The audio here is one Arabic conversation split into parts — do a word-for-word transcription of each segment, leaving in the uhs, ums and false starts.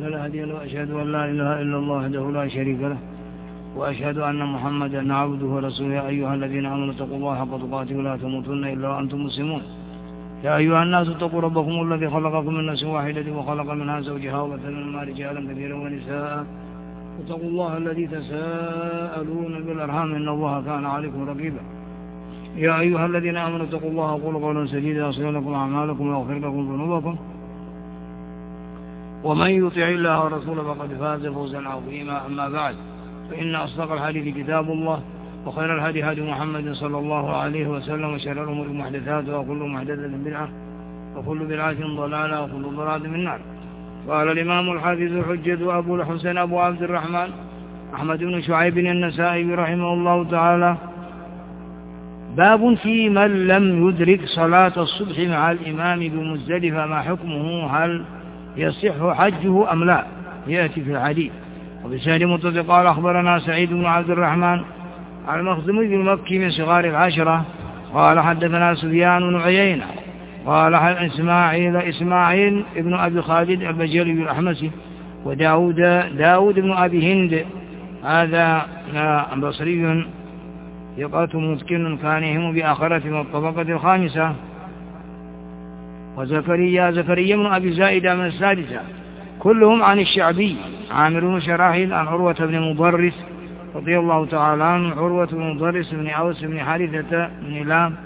فلا هادي له، وأشهد أن لا إله إلا الله وحده لا شريك له، وأشهد أن محمدا عبده ورسوله. يا أيها الذين آمنوا اتقوا الله حق تقاته ولا تموتن إلا وأنتم مسلمون. يا أيها الناس اتقوا ربكم الذي خلقكم من نفس واحدة وخلق منها زوجها وبث منهما رجالا كثيرا ونساء. اتقوا الله الذي تساءلون بالأرحام إن الله كان عليكم رقيبا. يا أيها الذين آمنوا اتقوا الله وقولوا قولا سديدا يصلح لكم أعمالكم ويغفر لكم ذنوبكم، ومن يطع الله ورسوله فقد فاز فوزا عظيما. أما بعد، فإن أصدق الحديث كتاب الله، وخير الهدي هدي محمد صلى الله عليه وسلم، وشر الأمور محدثاتها، وكل محدثة بدعة، وكل بدعة ضلالة، وكل ضلالة من النار. قال الإمام الحافظ الحجة أبو الحسين أبو عبد الرحمن أحمد بن شعيب النسائي رحمه الله تعالى: باب في من لم يدرك صلاة الصبح مع الإمام بمزدلفة ما حكمه، هل يصح حجه أم لا؟ يأتي في الحديث. وبسند متصل قال أخبرنا سعيد بن عبد الرحمن المخزومي المكي من صغار العشرة قال حدثنا سفيان بن عيينة قال إسماعيل إسماعيل ابن أبي خالد البجلي الأحمسي وداود داود بن أبي هند هذا بصري ثقة متقن كان يهم بآخرة من الطبقة الخامسة. وزكريا زكريا بن أبي زائدة من السادسة، كلهم عن الشعبي عامر بن شراحيل عن عروة بن مضرس رضي الله تعالى عنه، عروة بن مضرس بن أوس بن حارثة بن لام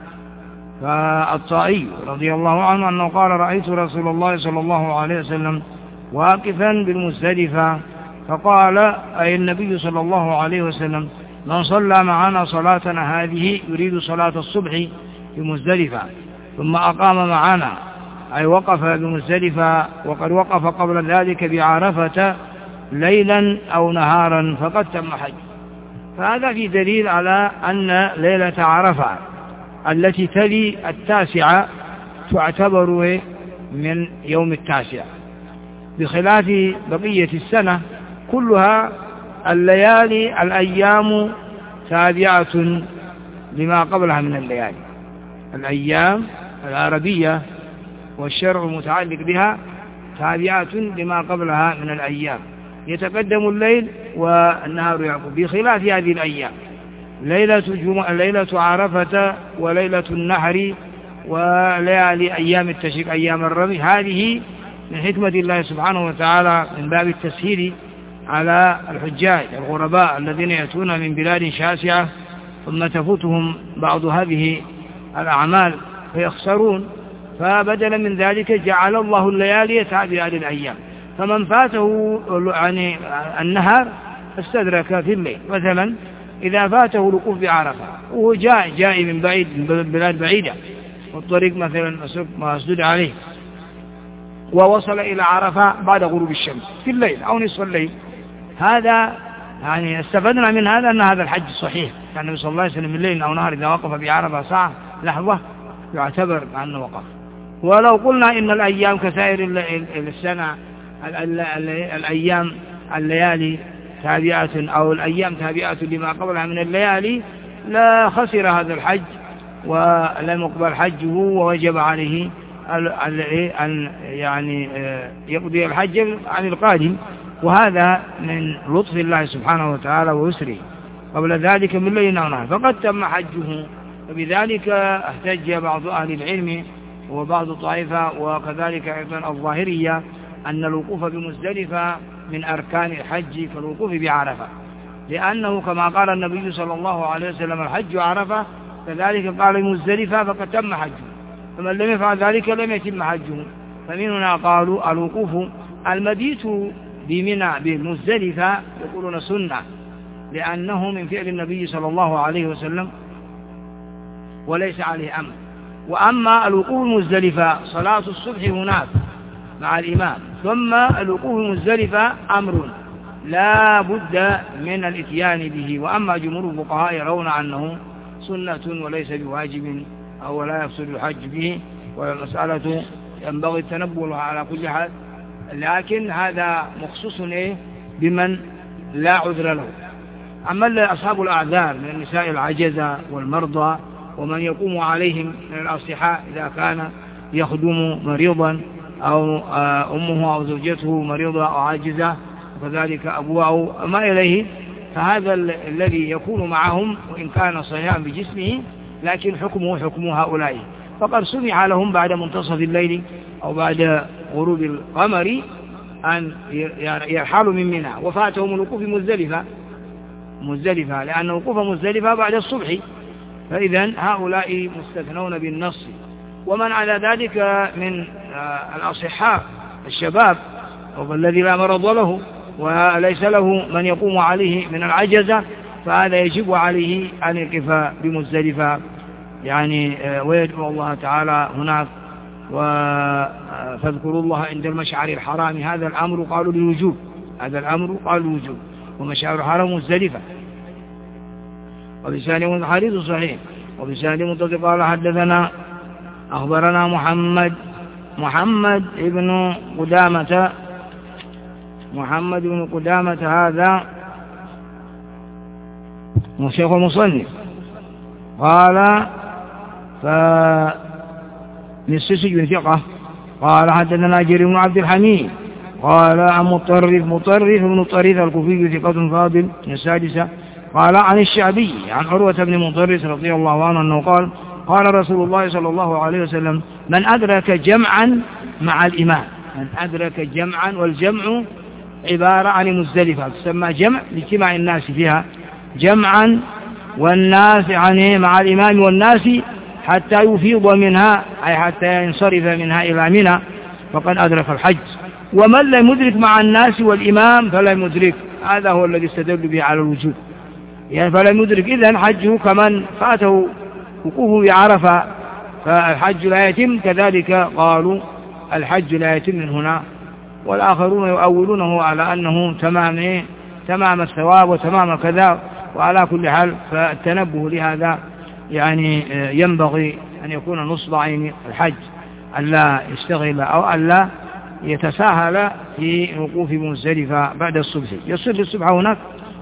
فالطائي رضي الله عنه أنه قال: رأيت رسول الله صلى الله عليه وسلم واقفا بالمزدلفة، فقال: أي النبي صلى الله عليه وسلم: من صلى معنا صلاتنا هذه يريد صلاة الصبح بمزدلفة ثم أقام معنا، أي وقف بمزدلفة وقد وقف قبل ذلك بعرفة ليلا أو نهارا فقد تم حج. فهذا في دليل على أن ليلة عرفة التي تلي التاسعة تعتبر من يوم التاسع، بخلاف بقية السنة كلها الليالي الأيام تابعة لما قبلها من الليالي. الأيام العربية والشرع المتعلق بها تابعة لما قبلها من الأيام، يتقدم الليل والنهار يعقب، بخلاف هذه الأيام ليلة جمعة ليلة عرفة وليلة النحر وليالي أيام التشريق أيام الربيع. هذه من حكمة الله سبحانه وتعالى من باب التسهيل على الحجاج الغرباء الذين يأتون من بلاد شاسعة ثم تفوتهم بعض هذه الأعمال فيخسرون، فبدلا من ذلك جعل الله الليالي تابعة للأيام، فمن فاته يعني النهار استدرك في الليل. مثلا إذا فاته الوقوف بعرفة وهو جاء جاء من بعيد من بلاد بعيدة والطريق مثلا مسدود عليه ووصل إلى عرفة بعد غروب الشمس في الليل أو نصف الليل، هذا يعني استفدنا من هذا أن هذا الحج صحيح، كان النبي صلى الله عليه وسلم الليل أو نهار إذا وقف بعرفة ساعة لحظة يعتبر أنه وقف. ولو قلنا إن الأيام كسائر السنة الأيام الليالي تابعة أو الأيام تابعة لما قبلها من الليالي لا خسر هذا الحج ولم يقبل حجه ووجب عليه أن يعني يقضي الحج عن القادم، وهذا من لطف الله سبحانه وتعالى ويسره. قبل ذلك من ليل أو نهار فقد تم حجه. وبذلك احتج بعض أهل العلم وبعض الطائفة وكذلك أيضا الظاهرية أن الوقوف بمزدلفة من أركان الحج كالوقوف بعرفة، لأنه كما قال النبي صلى الله عليه وسلم: الحج عرفة، كذلك قال مزدلفة فقد تم حجه، فمن لم يفعل ذلك لم يتم حجه. فمن هنا قالوا الوقوف المبيت بمنى بمزدلفة يقولون سنة، لأنه من فعل النبي صلى الله عليه وسلم وليس عليه أمر. وأما الوقوف مزدلفة صلاة الصبح هناك مع الإمام، ثم الوقوف مزدلفة أمر لا بد من الاتيان به. وأما جمهور الفقهاء يرون أنه سنة وليس بواجب أو لا يفسد الحج به، والمسألة ينبغي التنبه لها على كل حال، لكن هذا مخصوص إيه بمن لا عذر له. أما أصحاب الأعذار من النساء العجزة والمرضى ومن يقوم عليهم من الأصحاء إذا كان يخدم مريضا أو أمه أو زوجته مريضة أو عاجزة وكذلك أبوه أو ما إليه، فهذا الذي يكون معهم وإن كان صحيحا بجسمه لكن حكمه حكم هؤلاء، فقد سمع لهم بعد منتصف الليل أو بعد غروب القمر أن يرحلوا من منى، وفاتهم الوقوف مزدلفة مزدلفة لأن وقوف مزدلفة بعد الصبح، فإذا هؤلاء مستثنون بالنص. ومن على ذلك من الأصحاء الشباب والذي لا مرض له وليس له من يقوم عليه من العجزة، فهذا يجب عليه أن يقف بمزدلفة يعني ويدعو الله تعالى هناك، فاذكروا الله عند المشعر الحرام. هذا الأمر قالوا للوجوب، هذا الأمر قالوا للوجوب، ومشعر الحرام مزدلفة. وبسانه الحديث صحيح. وبسانه متصل قال حدثنا أخبرنا محمد محمد ابن قدامة محمد بن قدامة هذا شيخ المصنف قال فمسسج بن ثقة قال حدثنا جرير بن عبد الحميد قال عن مطرف مطرف بن طريف الكوفي ثقة فاضل من السادسة قال عن الشعبي عن عروة بن مطرف رضي الله عنه أنه قال قال رسول الله صلى الله عليه وسلم من أدرك جمعا مع الإمام، من أدرك جمعا، والجمع عبارة عن مزدلفة تسمى جمع لاجتماع الناس فيها، جمعا والناس يعني مع الإمام والناس حتى يفيض منها أي حتى ينصرف منها إلى منى فقد أدرك الحج. ومن لم يدرك مع الناس والإمام فلم يدرك، هذا هو الذي استدل به على الوجوب، يعني فلم يدرك إذن حجه كمن فاته وقوفه بعرفة فالحج لا يتم، كذلك قالوا الحج لا يتم من هنا. والآخرون يؤولونه على أنه تمام تمام الثواب وتمام كذا. وعلى كل حال فالتنبه لهذا يعني ينبغي أن يكون نصب عين الحج، ألا يشتغل أو ألا يتساهل في وقوف مزدلفة بعد الصبح، يصل الصبح هناك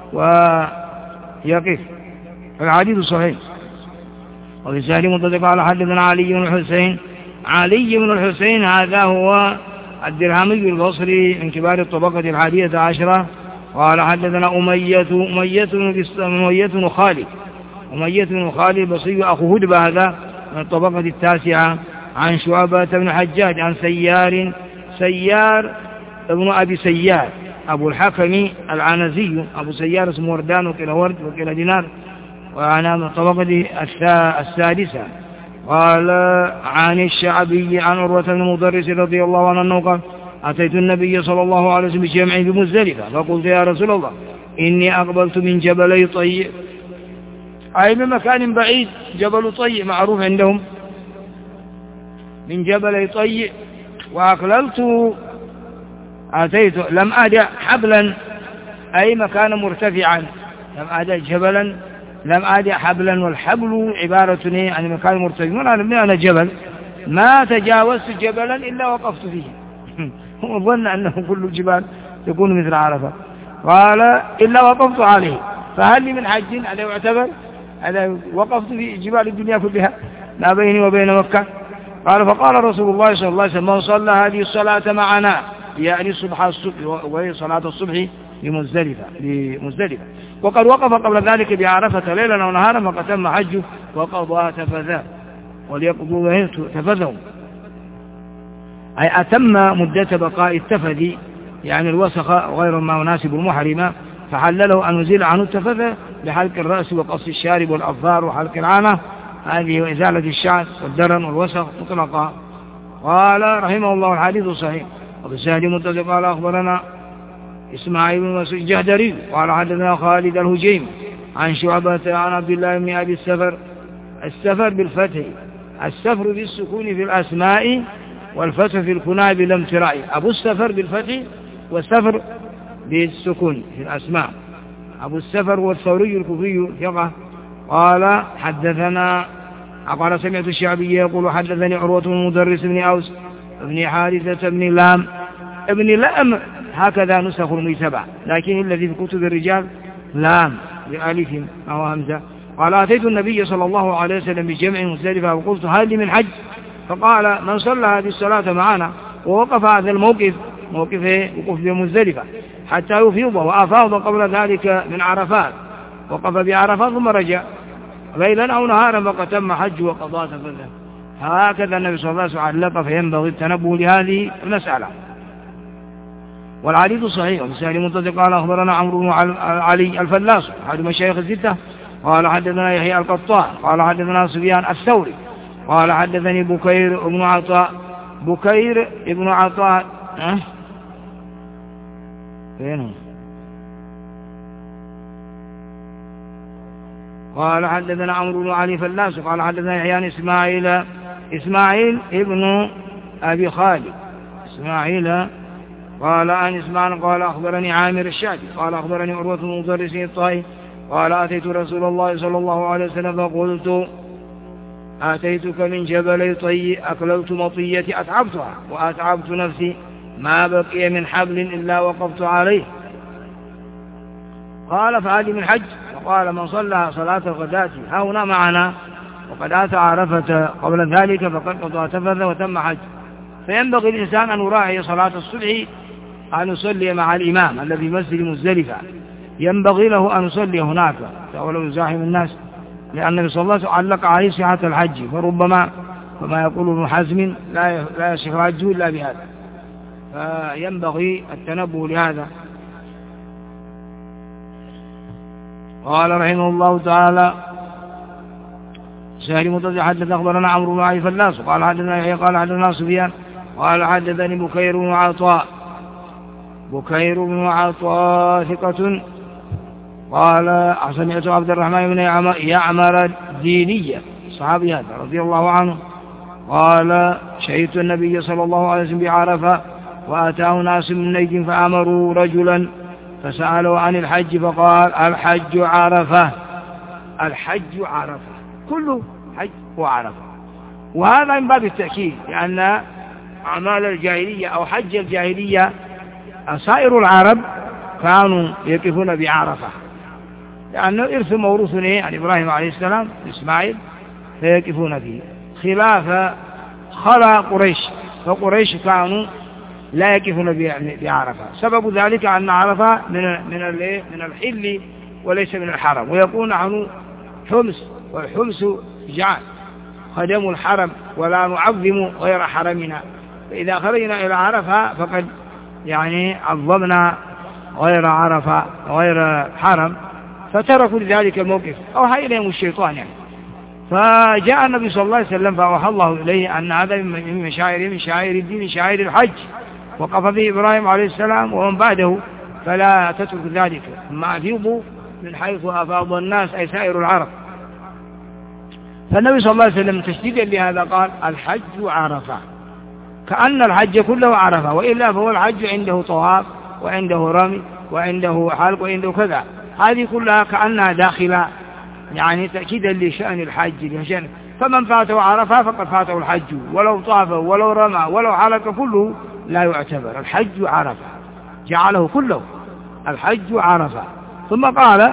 ويقف. الحديث صحيح. وبسهل منطلق على حدثنا علي بن الحسين علي بن الحسين هذا هو الدرهمي البصري من كبار الطبقة الحادية عشرة قال حدثنا أمية أمية أمية بن خالد أمية بن خالد البصري أخو هدبة هذا من الطبقة التاسعة عن شعبة بن حجاج عن سيار سيار ابن أبي سيار أبو الحكم العنزي أبو سيار اسمه وردان وكلا ورد وكلا دينار وأنا من الطبقة السادسة قال عن الشعبي عن عروة بن مدرس رضي الله عنه أنه قال أتيت النبي صلى الله عليه وسلم بجمع بمزدلفة فقلت يا رسول الله إني أقبلت من جبلي طيء، أي من مكان بعيد، جبل طيء معروف عندهم، من جبلي طيء وأقللت أتيت لم أدع حبلا أي مكان مرتفعا، لم أدع جبلا لم أدع حبلا، والحبل عبارة عن مكان مرتفع، أنا أنا جبل ما تجاوزت جبلا إلا وقفت فيه هو ظن أنه كل الجبال يكون مثل عرفة، قال إلا وقفت عليه، فهل لي من حج هذا يعتبر؟ هذا وقفت في جبال الدنيا كلها ما بيني وبين مكة. قال فقال رسول الله صلى الله عليه وسلم من صلى هذه الصلاة معنا يعني الصبح الصبح وهي صلاة الصبح بمزدلفة بمزدلفة وقد وقف قبل ذلك بعرفة ليلا ونهارا فقد تم حجه وقضى تفذاه وليقضوا تفذهم، أي أتم مدة بقاء التفذي يعني الوسخ غير ما يناسب المحرم، فحلله أن يزيل عنه التفذ بحلق الرأس وقص الشارب والأظفار وحلق العانة، هذه وإزالة الشعر والدرن والوسخ مطلقا. قال رحمه الله الحديث صحيح. وبسهل متصل قال أخبرنا إسماعيل بن مسعود الجهدري قال حدثنا خالد الهجيم عن شعبة عن عبد الله بن أبي السفر السفر بالفتح السفر بالسكون في الأسماء والفتح في الكناء بالامتراء، أبو السفر بالفتح والسفر بالسكون في الأسماء. أبو السفر والثوري الكوفي ثقة قال حدثنا قال سمعت الشعبي يقول حدثني عروة بن مدرس بن أوس ابن حارثة بن لام ابن لام هكذا نسخ الميسبع، لكن الذي في كتب الرجال لام بألف أو همزة. قال أتيت النبي صلى الله عليه وسلم بجمع مزدلفة وقلت هل لي من حج؟ فقال من صلى هذه الصلاة معنا ووقف هذا الموقف موقف وقف بمزدلفة حتى يفيض، وأفاض قبل ذلك من عرفات، وقف بعرفات ثم رجع ليلا أو نهارا فقد تم حج وقضاء تفضل. هكذا النبي صلى الله عليه وسلم علق، فينبغي التنبه لهذه المسألة. والحديث صحيح. وبسهل منتظر قال أخبرنا عمرو بن علي الفلاس أحد مشايخ الستة قال حدثنا يحيى القطان قال حدثنا سفيان الثوري قال حدثني بكير بن عطاء بكير بن عطاء أه؟ فين قال حدثنا عمرو بن علي فلاس قال حدثنا يحيى إسماعيل إسماعيل ابن أبي خالد إسماعيل قال عن إسماعيل قال أخبرني عامر الشافعي قال أخبرني عروة بن مدرس الطائي قال أتيت رسول الله صلى الله عليه وسلم فقلت آتيتك من جبلي طي أكللت مطيتي أتعبتها وأتعبت نفسي ما بقي من حبل إلا وقفت عليه. قال فهذه من حج؟ فقال من صلى صلاة الغداة هنا معنا وقد آتى عرفة قبل ذلك فقد قضى تفث وتم حج. فينبغي الإنسان أن يراعي صلاة الصبح أن يصلي مع الإمام الذي مسجد مزدلفة، ينبغي له أن يصلي هناك ولو يزاحم الناس، لأن النبي صلى الله عليه وسلم علق عليه صحة الحج، فربما كما يقول ابن حزم لا لا يصح حجه إلا بهذا، فينبغي التنبه لهذا. قال رحمه الله تعالى سهل متضح حدث أخبرنا عمرو بن علي فلاس قال حدثنا يحيى قال حدثنا سفيان قال حدثني بكير بن عطاء بكير بن عطاء ثقة قال سمعت عبد الرحمن بن يعمر الدينية صحابي هذا رضي الله عنه قال شهدت النبي صلى الله عليه وسلم بعرفة وأتاه ناس من نجد فأمروا رجلا فسألوا عن الحج فقال الحج عرفة الحج عرفة كله حج وعرفة. وهذا من باب التأكيد، لأن أعمال الجاهلية أو حج الجاهلية سائر العرب كانوا يقفون بعرفة، لأنه إرث موروث عن إبراهيم عليه السلام إسماعيل فيقفون فيه، خلاف خلا قريش، فقريش كانوا لا يقفون بعرفة. سبب ذلك أن عرفة من من من الحل وليس من الحرم، ويقول نحن حمص والحمص جعل خدم الحرم ولا نعظم غير حرمنا، فإذا خرجنا إلى عرفة فقد يعني عظمنا غير عرفة غير حرم، فتركوا لذلك الموقف أوحى إليهم الشيطان يعني. فجاء النبي صلى الله عليه وسلم فأوحى الله إليه أن هذا من مشاعر من شعائر الدين من شعائر الحج، وقف به إبراهيم عليه السلام ومن بعده، فلا تترك ذلك، ثم أفيضوا من حيث أفاض الناس أي سائر العرب. فالنبي صلى الله عليه وسلم تشديدا لهذا قال الحج عرفة، كأن الحج كله عرفة، وإلا فهو الحج عنده طواف وعنده رمي وعنده حلق وعنده كذا، هذه كلها كأنها داخلة يعني تأكيدا لشأن الحج لشأن. فمن فاته عرفة فقد فاته الحج، ولو طاف ولو رمى ولو حلق كله لا يعتبر، الحج عرفة جعله كله الحج عرفة. ثم قال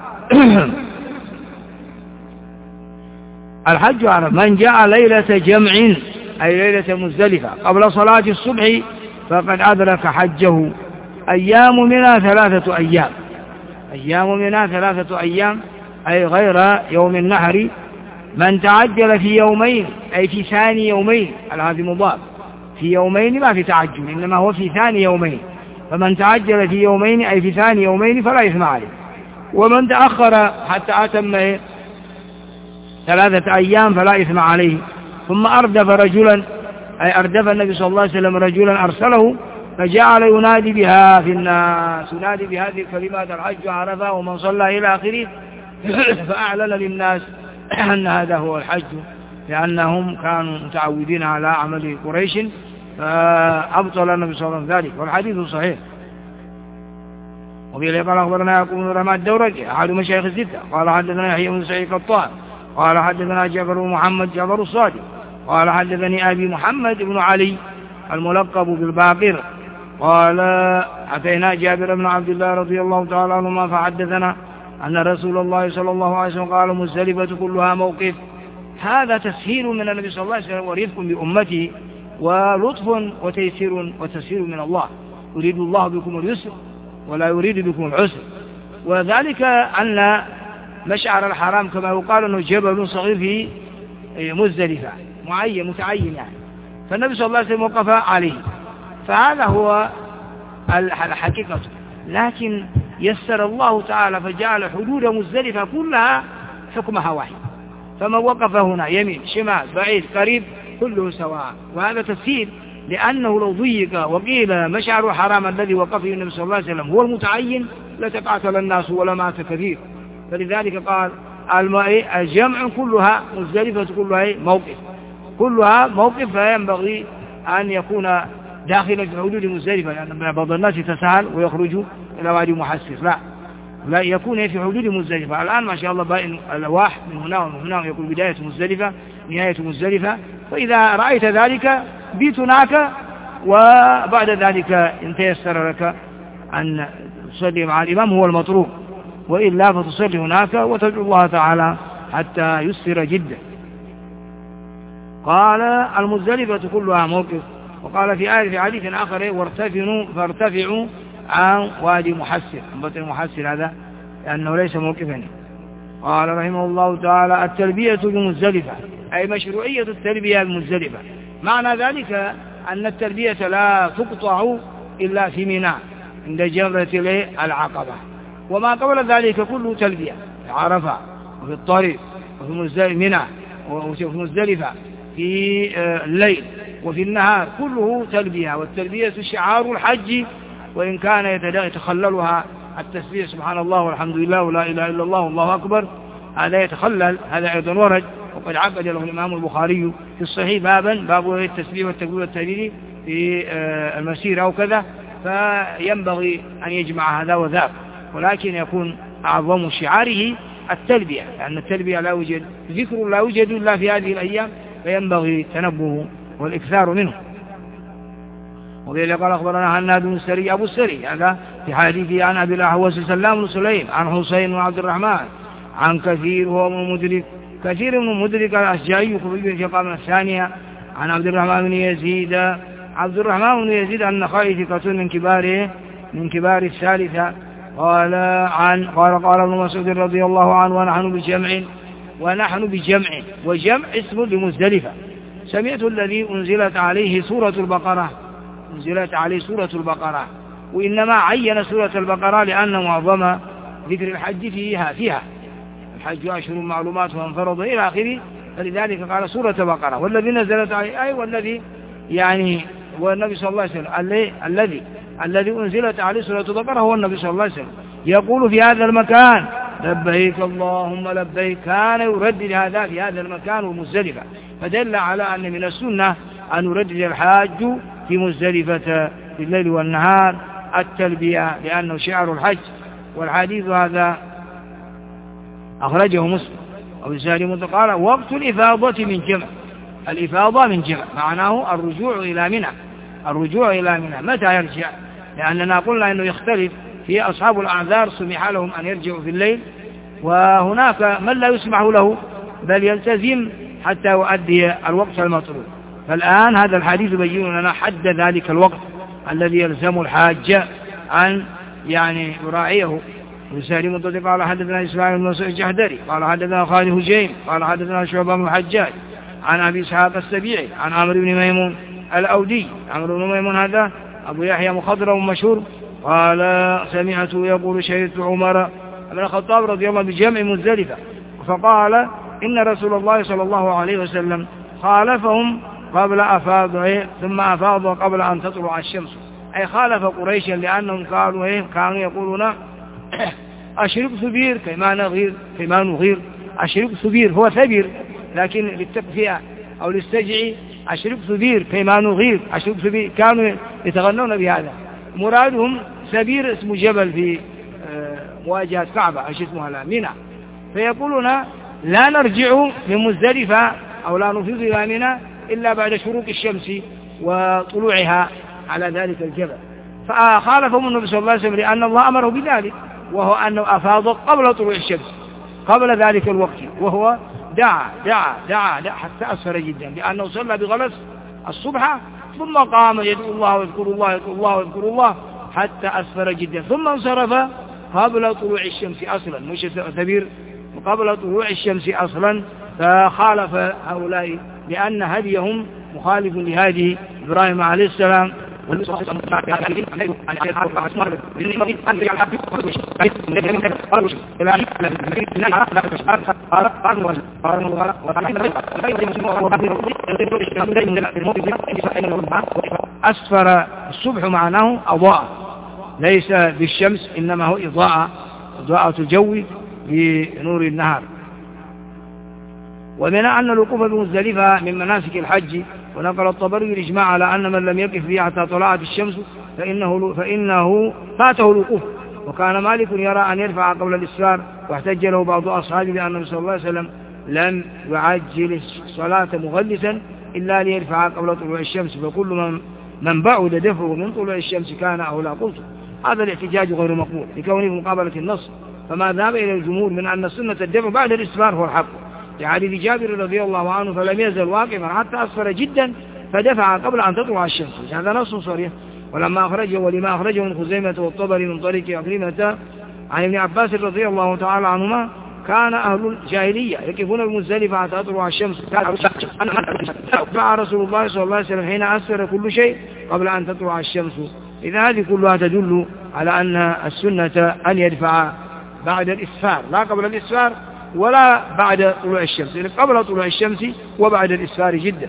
الحج عرفة من جاء ليلة جمع أي ليلة مزدلفة قبل صلاة الصبح فقد أدرك حجه. أيام منها ثلاثة أيام أيام منها ثلاثة أيام أي غير يوم النحر. من تعجل في يومين أي في ثاني يومين، هذا مضاف، في يومين ما في تعجل إنما هو في ثاني يومين، فمن تعجل في يومين أي في ثاني يومين فلا إثم عليه. ومن تأخر حتى أتم ثلاثة أيام فلا إثم عليه. ثم أردف رجلا أي أردف النبي صلى الله عليه وسلم رجلا أرسله فجعل ينادي بها في الناس، ينادي بهذه الكلمات الحج عرفة ومن صلى إلى آخره، فأعلن للناس أن هذا هو الحج، لأنهم كانوا متعودين على عمل قريش، فأبطل النبي صلى الله عليه وسلم ذلك. والحديث صحيح. وفي قال أخبرنا يعقوب بن رماد الدورقي أحد مشايخ الستة قال حدثنا يحيى بن سعيد القطان قال حدثنا جعفر بن محمد جعفر الصادق قال حدثني أبي محمد بن علي الملقب بالباقر قال أتينا جابر بن عبد الله رضي الله تعالى عنهما فحدثنا أن رسول الله صلى الله عليه وسلم قال مزدلفة كلها موقف. هذا تسهيل من النبي صلى الله عليه وسلم ورفق بأمته ولطف وتيسير وتسير من الله، يريد الله بكم اليسر ولا يريد بكم العسر. وذلك أن مشعر الحرام كما يقال أنه جبل صغير في مزدلفة معين متعين يعني، فالنبي صلى الله عليه وسلم وقف عليه، فهذا هو الحقيقة. لكن يسر الله تعالى فجعل حدود مزدلفة كلها حكمها واحد، فمن وقف هنا يمين شمال بعيد قريب كله سواء، وهذا تسهيل، لأنه لو ضيق وقيل مشعر الحرام الذي وقف فيه النبي صلى الله عليه وسلم هو المتعين لتقاتل الناس ولا مات كثير. فلذلك قال الجمع كلها مزدلفة كلها موقف كلها موقف، فينبغي أن يكون داخلا في حدود مزدلفة، لأن بعض الناس يتساهل ويخرج إلى وادي محسر، لا لا يكون في حدود مزدلفة. الآن ما شاء الله باين الألواح من هنا ومن هنا، يكون بداية مزدلفة نهاية مزدلفة، فإذا رأيت ذلك بيت هناك، وبعد ذلك إن تيسر لك أن تصلي مع الإمام هو المطلوب، وإلا فتصلي هناك وتدعو الله تعالى حتى يسر جدا. قال المزدلفة كلها موقف. وقال في آية في حديث آخر وارتفعوا فارتفعوا عن وادي محسر، بطن محسر هذا لأنه ليس موقفا. قال رحمه الله تعالى التلبية بمزدلفة، أي مشروعية التلبية بمزدلفة. معنى ذلك أن التلبية لا تقطع إلا في منى عند جمرة العقبة، وما قبل ذلك كله تلبية، في عرفة وفي الطريق وفي منى وفي مزدلفة في الليل وفي النهار كله تلبية. والتلبية شعار الحج، وإن كان يتخللها التسبيح سبحان الله والحمد لله ولا إله إلا الله والله أكبر، هذا يتخلل، هذا أيضا ورد، وقد عقد له الإمام البخاري في الصحيح بابا باب التسبيح والتكبير والتهليل في المسير أو كذا، فينبغي أن يجمع هذا وذاك، ولكن يكون أعظم شعاره التلبية، لأن التلبية لا يوجد ذكر لا يوجد إلا في هذه الأيام، فينبغي تنبه والإكثار منه. وبه قال أخبرنا هناد بن السري أبو السري هذا في حديثه عن أبي الأحوص سلام بن سليم عن حسين وعبد الرحمن عن كثير هو من مدرك كثير من مدرك الأشجعي في قامة الثانية عن عبد الرحمن بن يزيد عبد الرحمن بن يزيد أن خائف ثقة من كباره من كبار الثالثة. قال عن قال قال ابن مسعود رضي الله عنه ونحن بجمع ونحن بجمع وجمع اسم لمزدلفة. سمعت الذي أنزلت عليه سورة البقرة أنزلت عليه سورة البقرة، وإنما عين سورة البقرة لأن معظم ذكر الحج فيها فيها الحج أشهر معلومات وانفرض إلى آخره، فلذلك قال سورة البقرة. والذي نزلت عليه أي والذي يعني والنبي صلى الله عليه وسلم الذي الذي أنزلت عليه سورة البقرة هو النبي صلى الله عليه وسلم، يقول في هذا المكان لبيك اللهم لبيك، كان يردد هذا في هذا المكان ومزدلفة، فدل على أن من السنة أن يردد الحاج في مزدلفة في الليل والنهار التلبية، لأنه شعر الحج. والحديث هذا أخرجه مسلم. أبو سالم قال وقت الإفاضة من جمع، الإفاضة من جمع معناه الرجوع إلى منى، الرجوع إلى منى متى يرجع؟ لأننا قلنا أنه يختلف، في أصحاب الأعذار سمح لهم أن يرجعوا في الليل، وهناك من لا يسمح له بل يلتزم حتى يؤدي الوقت المطلوب. فالآن هذا الحديث يبين لنا حد ذلك الوقت الذي يلزم الحاج أن يعني يراعيه. وسالم الضد قال حدثنا إسماعيل بن مسعود الجحدري قال حدثنا خالد هجيم قال حدثنا شعبة بن الحجاج عن أبي إسحاق السبيعي عن عمرو بن ميمون الأودي. عمرو بن ميمون هذا أبو يحيى مخضرم مشهور قال سمعته يقول شهدت عمر بن الخطاب رضي الله بجمع مزدلفة، فقال إن رسول الله صلى الله عليه وسلم خالفهم قبل أفاضوا ثم أفاضوا قبل أن تطلع الشمس، أي خالف قريشا لأنهم قالوا إيه كانوا يقولون أشرب ثبير كما نغير كما نغير أشرب ثبير هو ثبير لكن للتكفئة أو للسجع أشرب ثبير كما نغير أشرب ثبير، كانوا يتغنون بهذا. مرادهم سبير اسم جبل في مواجهة كعبة أيش اسمها لا منى، فيقولون لا نرجع من مزدلفة أو لا نفيض إلى منى إلا بعد شروق الشمس وطلوعها على ذلك الجبل. فخالفهم النبي صلى الله عليه وسلم لأن الله أمره بذلك، وهو أنه أفاض قبل طلوع الشمس قبل ذلك الوقت، وهو دعا دعا دعا, دعا حتى أسفر جدا لأنه صلى بغلس الصبح، ثم قام يدعو الله ويذكر الله يذكر الله ويذكر الله حتى أسفر جدا، ثم انصرف قبل طلوع الشمس أصلا، مش ثبير قبل طلوع الشمس أصلا، فخالف هؤلاء لأن هديهم مخالف لهذه إبراهيم عليه السلام. أسفر الصبح معناه أضاء، ليس بالشمس إنما هو إضاءة، إضاءة الجو بنور النهار. ومن أن الوقوف بمزدلفة من مناسك الحج، ونقل الطبري الإجماع على أن من لم يقف فيها حتى طلعت الشمس فإنه, فإنه فاته الوقوف. وكان مالك يرى أن يرفع قبل الإسفار، واحتج له بعض أصحابه بأن النبي صلى الله عليه وسلم لم يعجل الصلاة مغلسا إلا ليرفع قبل طلوع الشمس، فكل من من بعد دفعه من طلوع الشمس كان أولى. قلت هذا الاحتجاج غير مقبول لكونه مقابلة النص، فما ذهب إلى الجمهور من أن سنة الدفع بعد الإسفار هو الحق، لحديث جابر رضي الله عنه فلم يزل واقفا حتى أسفر جدا فدفع قبل أن تطلع الشمس، هذا نص صريح. ولما أخرجه ولما أخرجه من خزيمة والطبري من طريق عكرمة عن ابن عباس رضي الله تعالى عنهما كان أهل الجاهلية يقفون بمزدلفة حتى تطلع الشمس، دفع رسول الله صلى الله عليه وسلم حين أسفر كل شيء قبل أن تطلع الشمس. إذا هذه كلها تدل على أن السنة أن يدفع بعد الإسفار، لا قبل الإسفار ولا بعد طلوع الشمس، يعني قبل طلوع الشمس وبعد الإسفار جدا.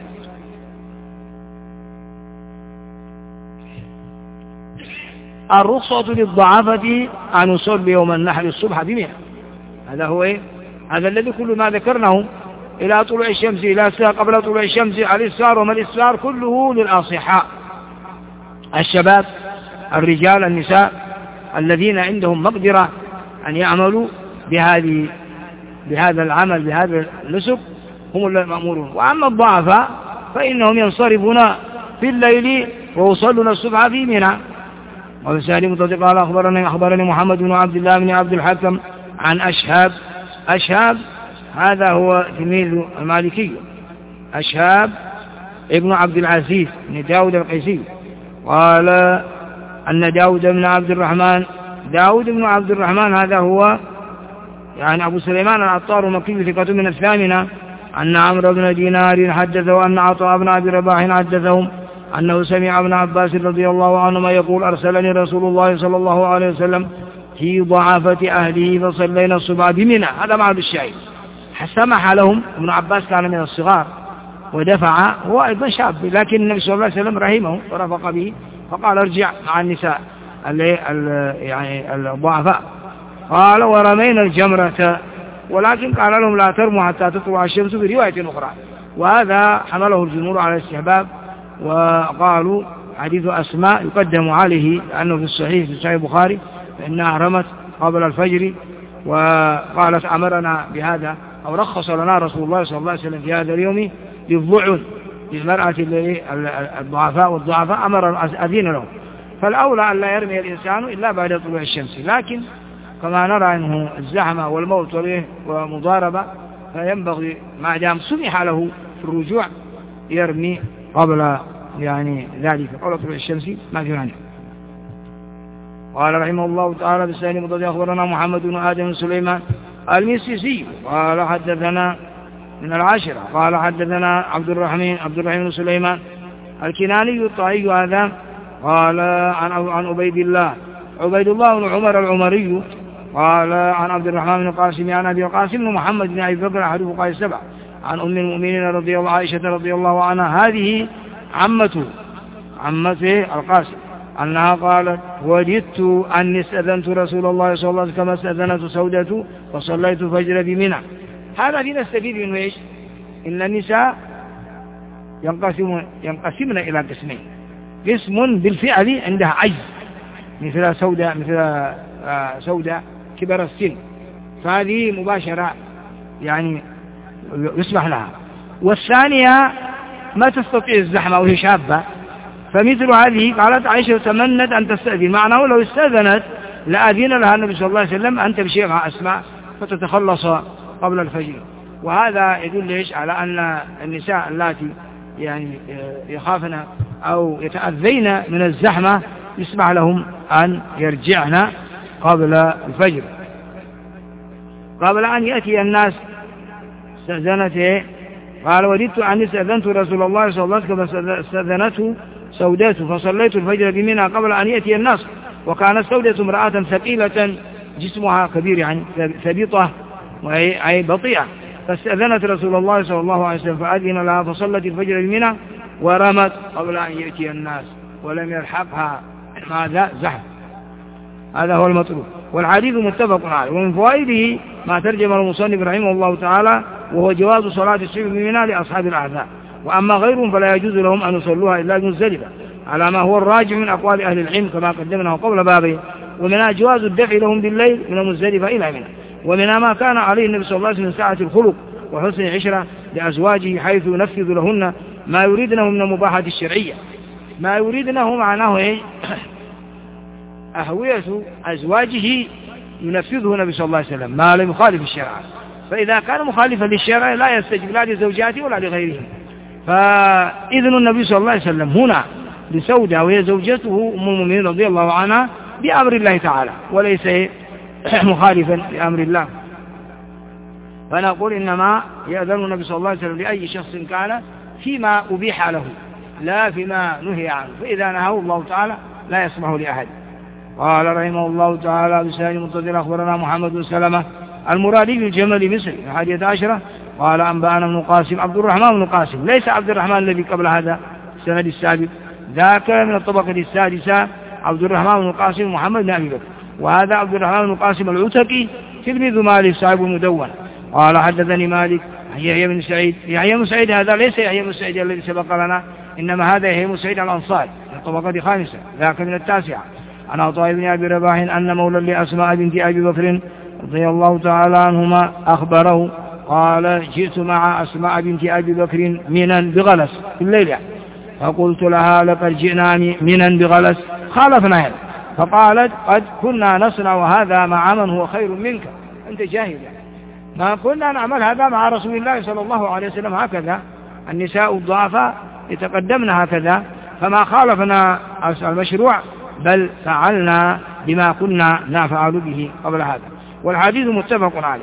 الرخصة للضعافة أن يصلي يوم النحر الصبح بمنى، هذا هو إيه؟ هذا الذي كل ما ذكرناه إلى طلوع الشمس إلى قبل طلوع الشمس على الإسفار وما الإسفار كله للأصحاء، الشباب الرجال النساء الذين عندهم مقدرة أن يعملوا بهذه بهذا العمل بهذا النسك هم المأمورون. وأما الضعفاء فإنهم ينصرفون في الليل ويصلون الصبح في منى. وفي سالم قال أخبرني أخبرني محمد بن عبد الله بن عبد الحكم عن أشهاب. أشهاب هذا هو تلميذ المالكي، أشهاب ابن عبد العزيز بن داود القيسي، قال أن داود بن عبد الرحمن داود بن عبد الرحمن هذا هو يعني أبو سليمان العطار مكي ثقة من الثامنة، أن عمرو بن دينار حدثه أن عطاء بن أبي رباح حدثهم أنه سمع ابن عباس رضي الله عنهما يقول أرسلني رسول الله صلى الله عليه وسلم في ضعافة أهله فصلينا الصبح بمنى. هذا معنى الشاهد، سمح لهم. ابن عباس كان من الصغار ودفع، هو أيضا شاب، لكن النبي صلى الله عليه وسلم رحمه ورفق به فقال ارجع مع النساء يعني الضعفاء. قال ورمينا الجمرة، ولكن قال لهم لا ترموا حتى تطلع الشمس برواية أخرى، وهذا حمله الجمهور على الاستحباب، وقالوا حديث أسماء يقدم عليه لأنه في الصحيح في صحيح البخاري فإنها رمت قبل الفجر، وقالت أمرنا بهذا أو رخص لنا رسول الله صلى الله عليه وسلم في هذا اليوم للضعن للمرأة الضعفاء والضعفاء أمر أذين لهم، فالأولى أن لا يرمي الإنسان إلا بعد طلوع الشمس. لكن كما نرى أنه الزحمة والموت ومضاربة فينبغي ما دام سمح له في الرجوع يرمي قبل يعني ذلك قبل طلوع الشمس ما في مانع. قال رحمه الله تعالى بالسائل مضاد أخبرنا محمد بن آدم بن سليمان المسيسي قال حدثنا من العاشرة قال حدثنا عبد الرحمن عبد الرحمن بن سليمان الكناني الطائي هذا قال عن عن عبيد الله عبيد الله بن عمر العمري قال عن عبد الرحمن بن القاسم عن أبي القاسم بن محمد بن أبي بكر أحد فقهاء السبع عن أم المؤمنين رضي الله عائشة رضي الله عنها هذه عمته عمته القاسم أنها قالت وجدت أني استأذنت رسول الله صلى الله عليه وسلم كما استأذنت سودة وصليت فجر بمنى. هذا فينا نستفيد منه إيش؟ إن النساء ينقسم ينقسمن إلى قسمين، قسم بالفعل عندها عجز مثل سودة مثل سودة كبر السن، فهذه مباشرة يعني يسمح لها، والثانية ما تستطيع الزحمة وهي شابة، فمثل هذه قالت عائشة تمنت أن تستأذن، معناه لو استأذنت لأذن لها النبي صلى الله عليه وسلم أن تمشي مع أسماء فتتخلص قبل الفجر. وهذا يدل إيش على أن النساء اللاتي يعني يخافن أو يتأذين من الزحمة يسمح لهم أن يرجعن قبل الفجر قبل أن يأتي الناس. استأذنته قال وددت أني استأذنت رسول الله صلى الله عليه وسلم فاستأذنته سودته فصليت الفجر بمنى قبل أن يأتي الناس، وكانت سودة امرأة ثقيلة جسمها كبير يعني ثبيطة أي بطيئة، فاستأذنت رسول الله صلى الله عليه وسلم فأذن لها فصلت الفجر بمنى ورمت قبل أن يأتي الناس ولم يلحقها ماذا زحف. هذا هو المطلوب. والحديث متفق عليه. ومن فوائده ما ترجم المصنف رحمه الله تعالى وهو جواز صلاة الصبح بمنى لأصحاب الأعذار، وأما غيرهم فلا يجوز لهم أن يصلوها إلا بمزدلفة على ما هو الراجع من أقوال أهل العلم كما قدمناه قبل بابه. ومنها جواز الدفع لهم بالليل من مزدلفة إلى منى. ومنها ما كان عليه النبي صلى الله عليه وسلم من ساعة الخلق وحسن العشرة لأزواجه حيث ينفذ لهن ما يريدنه من المباحات الشرعية. ما يريدنه معناه إيه؟ أهوية أزواجه ينفذه النبي صلى الله عليه وسلم ما لم يخالف الشرع، فإذا كان مخالفا للشرع لا يستجيب لا لزوجاته ولا لغيرهم. فإذن النبي صلى الله عليه وسلم هنا لسودة وهي زوجته أم المؤمنين رضي الله عنها بأمر الله تعالى وليس مخالفا لأمر الله. فنقول إنما يأذن النبي صلى الله عليه وسلم لأي شخص كان فيما أبيح له لا فيما نهي عنه، فإذا نهاه الله تعالى لا يسمح لأحد. قال رحمه الله تعالى بسناد متصل أخبرنا محمد بن سلمة المرادي بالجمل مصري الحادية عشرة قال أنبأنا ابن قاسم عبد الرحمن بن قاسم ليس عبد الرحمن الذي قبل هذا السند السابق، ذاك من الطبقة السادسة عبد الرحمن بن قاسم محمد بن أبي بكر، وهذا عبد الرحمن بن قاسم العتكي تلميذ مالك صاحب المدون. قال حدثني مالك يحيى بن سعيد. يحيى بن سعيد هذا ليس يحيى بن سعيد الذي سبق لنا، إنما هذا يحيى بن سعيد الأنصاري من الطبقة الخامسة ذاك من التاسعة عن عطاء بن أبي رباح أن مولى لأسماء بنت أبي بكر رضي الله تعالى عنهما أخبره قال جئت مع أسماء بنت أبي بكر منا بغلس في الليلة فقلت لها لقد جئنا منا بغلس خالفنا هذا، فقالت قد كنا نصنع هذا مع من هو خير منك أنت جاهل، ما كنا نعمل هذا مع رسول الله صلى الله عليه وسلم هكذا، النساء الضعفاء يتقدمن هكذا، فما خالفنا المشروع بل فعلنا بما كنا نفعل به قبل هذا. والحديث متفق عليه.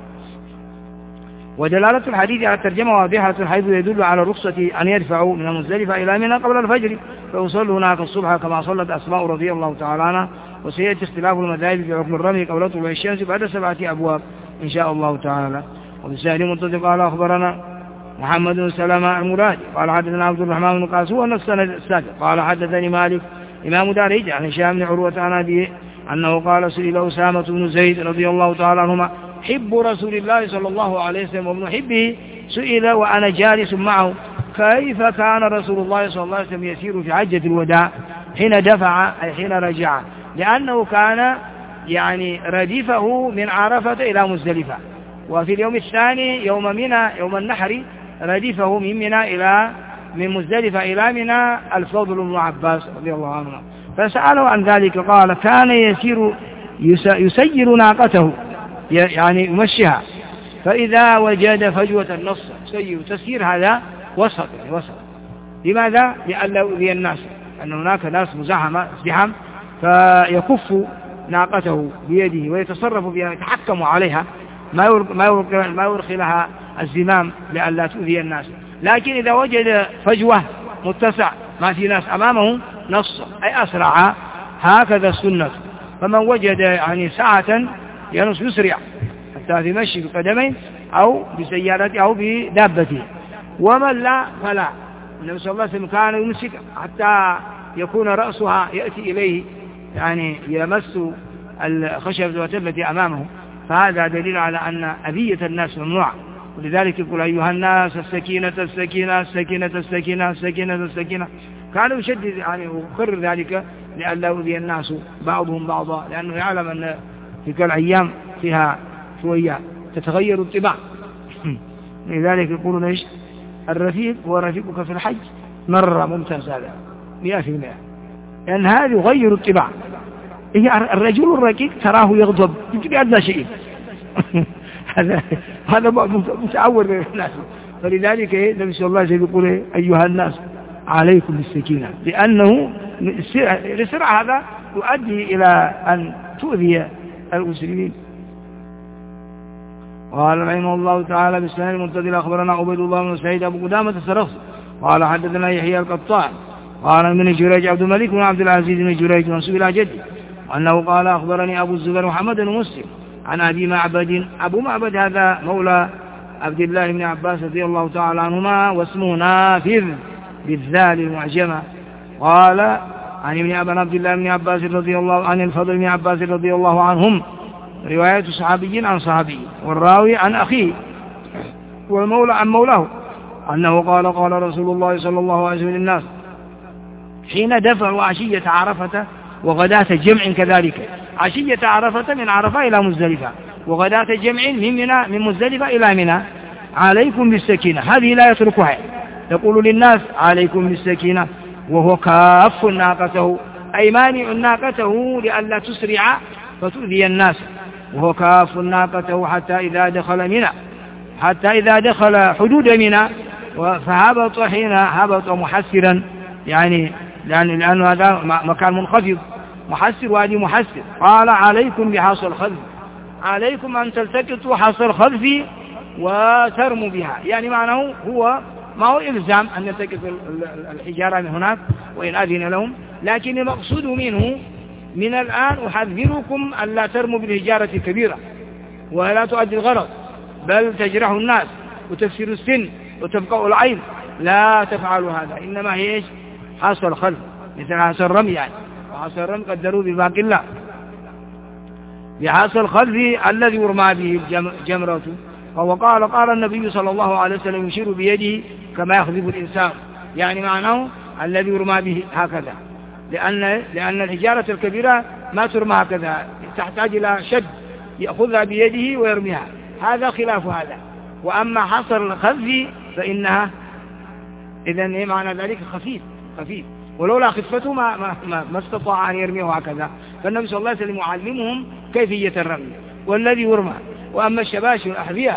ودلالة الحديث على الترجمة واضحة حيث يدل على الرخصة أن يدفعوا من مزدلفة إلى منى قبل الفجر فيصلوا هناك الصبح كما صلت أسماء رضي الله تعالى عنها. وسيأتي اختلاف المذاهب في حكم الرمي قبل طلوع الشمس بعد سبعة أبواب إن شاء الله تعالى. وبسهل منتظر قال أخبرنا محمد بن سلمة المرادي قال حدثنا عبد الرحمن بن قاسم والنفس السادس قال حدثني مالك إمام دارج عن هشام بن عروة عن أبيه أنه قال سئل أسامة بن زيد رضي الله تعالى عنهما حب رسول الله صلى الله عليه وسلم وابن حبه سئل وأنا جالس معه كيف كان رسول الله صلى الله عليه وسلم يسير في حجة الوداع حين دفع أي حين رجع، لأنه كان يعني رديفه من عرفة إلى مزدلفة، وفي اليوم الثاني يوم منى يوم النحر رديفه من منى إلى من مزدلفة إلى منى الفضل بن عباس رضي الله عنه، فسأله عن ذلك قال كان يسير يسير ناقته يعني يمشيها، فإذا وجد فجوة النص يسير تسير هذا وسط يعني وسط. لماذا؟ لأن يؤذي الناس، أن هناك ناس مزاحمة ازدحام فيكف ناقته بيده ويتصرف بها يتحكم عليها ما ما يرخي لها الزمام لئلا تؤذي الناس. لكن إذا وجد فجوة متسع ما في ناس أمامه نص أي أسرع، هكذا السنة. فمن وجد يعني ساعة ينص يسرع حتى يمشي بقدمين أو بسيارته أو بدابته، ومن لا فلا. النبي صلى الله عليه وسلم كان يمسك حتى يكون رأسها يأتي إليه يعني يمس الخشبة التي أمامه، فهذا دليل على أن أذية الناس ممنوعة. ولذلك يقول أيها الناس السكينة السكينة السكينة السكينة السكينة السكينة، كان يشدد يعني ويقرر ذلك لئلا يؤذي الناس بعضهم بعضا، لأنه يعلم أن تلك الأيام فيها شوية تتغير الطباع. لذلك يقولون إيش الرفيق هو رفيقك في الحج مرة ممتاز هذا مئة في المئة، لأن هذا يغير الطباع. الرجل الرقيق تراه يغضب يمكن أدنى شيء هذا هذا متعور الناس، فلذلك النبي صلى الله عليه وسلم يقول أيها الناس عليكم بالسكينة، لأنه الإسراع هذا يؤدي إلى أن تؤذي المسلمين. قال رحمه الله تعالى بالسنة المنتظر أخبرنا عبيد الله بن سعيد أبو قدامة السرخسي قال حدثنا يحيى القطان قال من جريج عبد الملك بن عبد العزيز بن جريج منسوب إلى جدي وأنه قال أخبرني أبو الزبير محمد بن مسلم عن أبي معبد. أبو معبد هذا مولى عبد الله بن عباس رضي الله تعالى عنهما واسمه نافذ بالذال المعجمة. قال عن ابن أبي عبد الله بن عباس رضي الله عن الفضل بن عباس رضي الله عنهم رواية صحابي عن صحابي والراوي عن أخيه والمولى عن مولاه أنه قال قال رسول الله صلى الله عليه وسلم للناس حين دفعوا عشية عرفة وغداة جمع كذلك. عشية عرفة من عرفة إلى مزدلفة وغداة جمع من منى من مزدلفة إلى منى عليكم بالسكينة. هذه لا يتركها، يقول للناس عليكم بالسكينة وهو كاف ناقته أي مانع ناقته لئلا تسرع فتؤذي الناس، وهو كاف ناقته حتى إذا دخل منى حتى إذا دخل حدود منى فهبط حين هبط محسرا، يعني لأن لأنه هذا مكان منخفض محسر وادي محسر. قال عليكم بحصى الخذف، عليكم أن تلتقطوا حصى الخذف وترموا بها، يعني معناه هو ما هو إلزام أن يلتقط الحجارة من هناك وإن أذن لهم، لكن المقصود منه من الآن أحذركم ألا ترموا بالحجارة الكبيرة ولا تؤدي الغرض بل تجرح الناس وتكسر السن وتبقى العين، لا تفعلوا هذا، إنما هي إيش؟ حصى الخلف مثل حصى الرمي، يعني وحصى الرمي قدروا بباقي الله بحصى الخلف الذي يرمى به الجمرة. وقال قال النبي صلى الله عليه وسلم يشير بيده كما يخذف الإنسان، يعني معناه الذي يرمى به هكذا، لأن لأن الحجارة الكبيرة ما ترمى هكذا، تحتاج إلى شد يأخذها بيده ويرميها، هذا خلاف هذا. وأما حصر الخذف فإنها إذن إيه معنى ذلك؟ خفيف خفيف، ولولا خفته ما ما ما, ما استطاع أن يرميه هكذا. فالنبي صلى الله عليه وسلم يعلمهم كيفية الرمي والذي يرمى. وأما الشباش والأحذية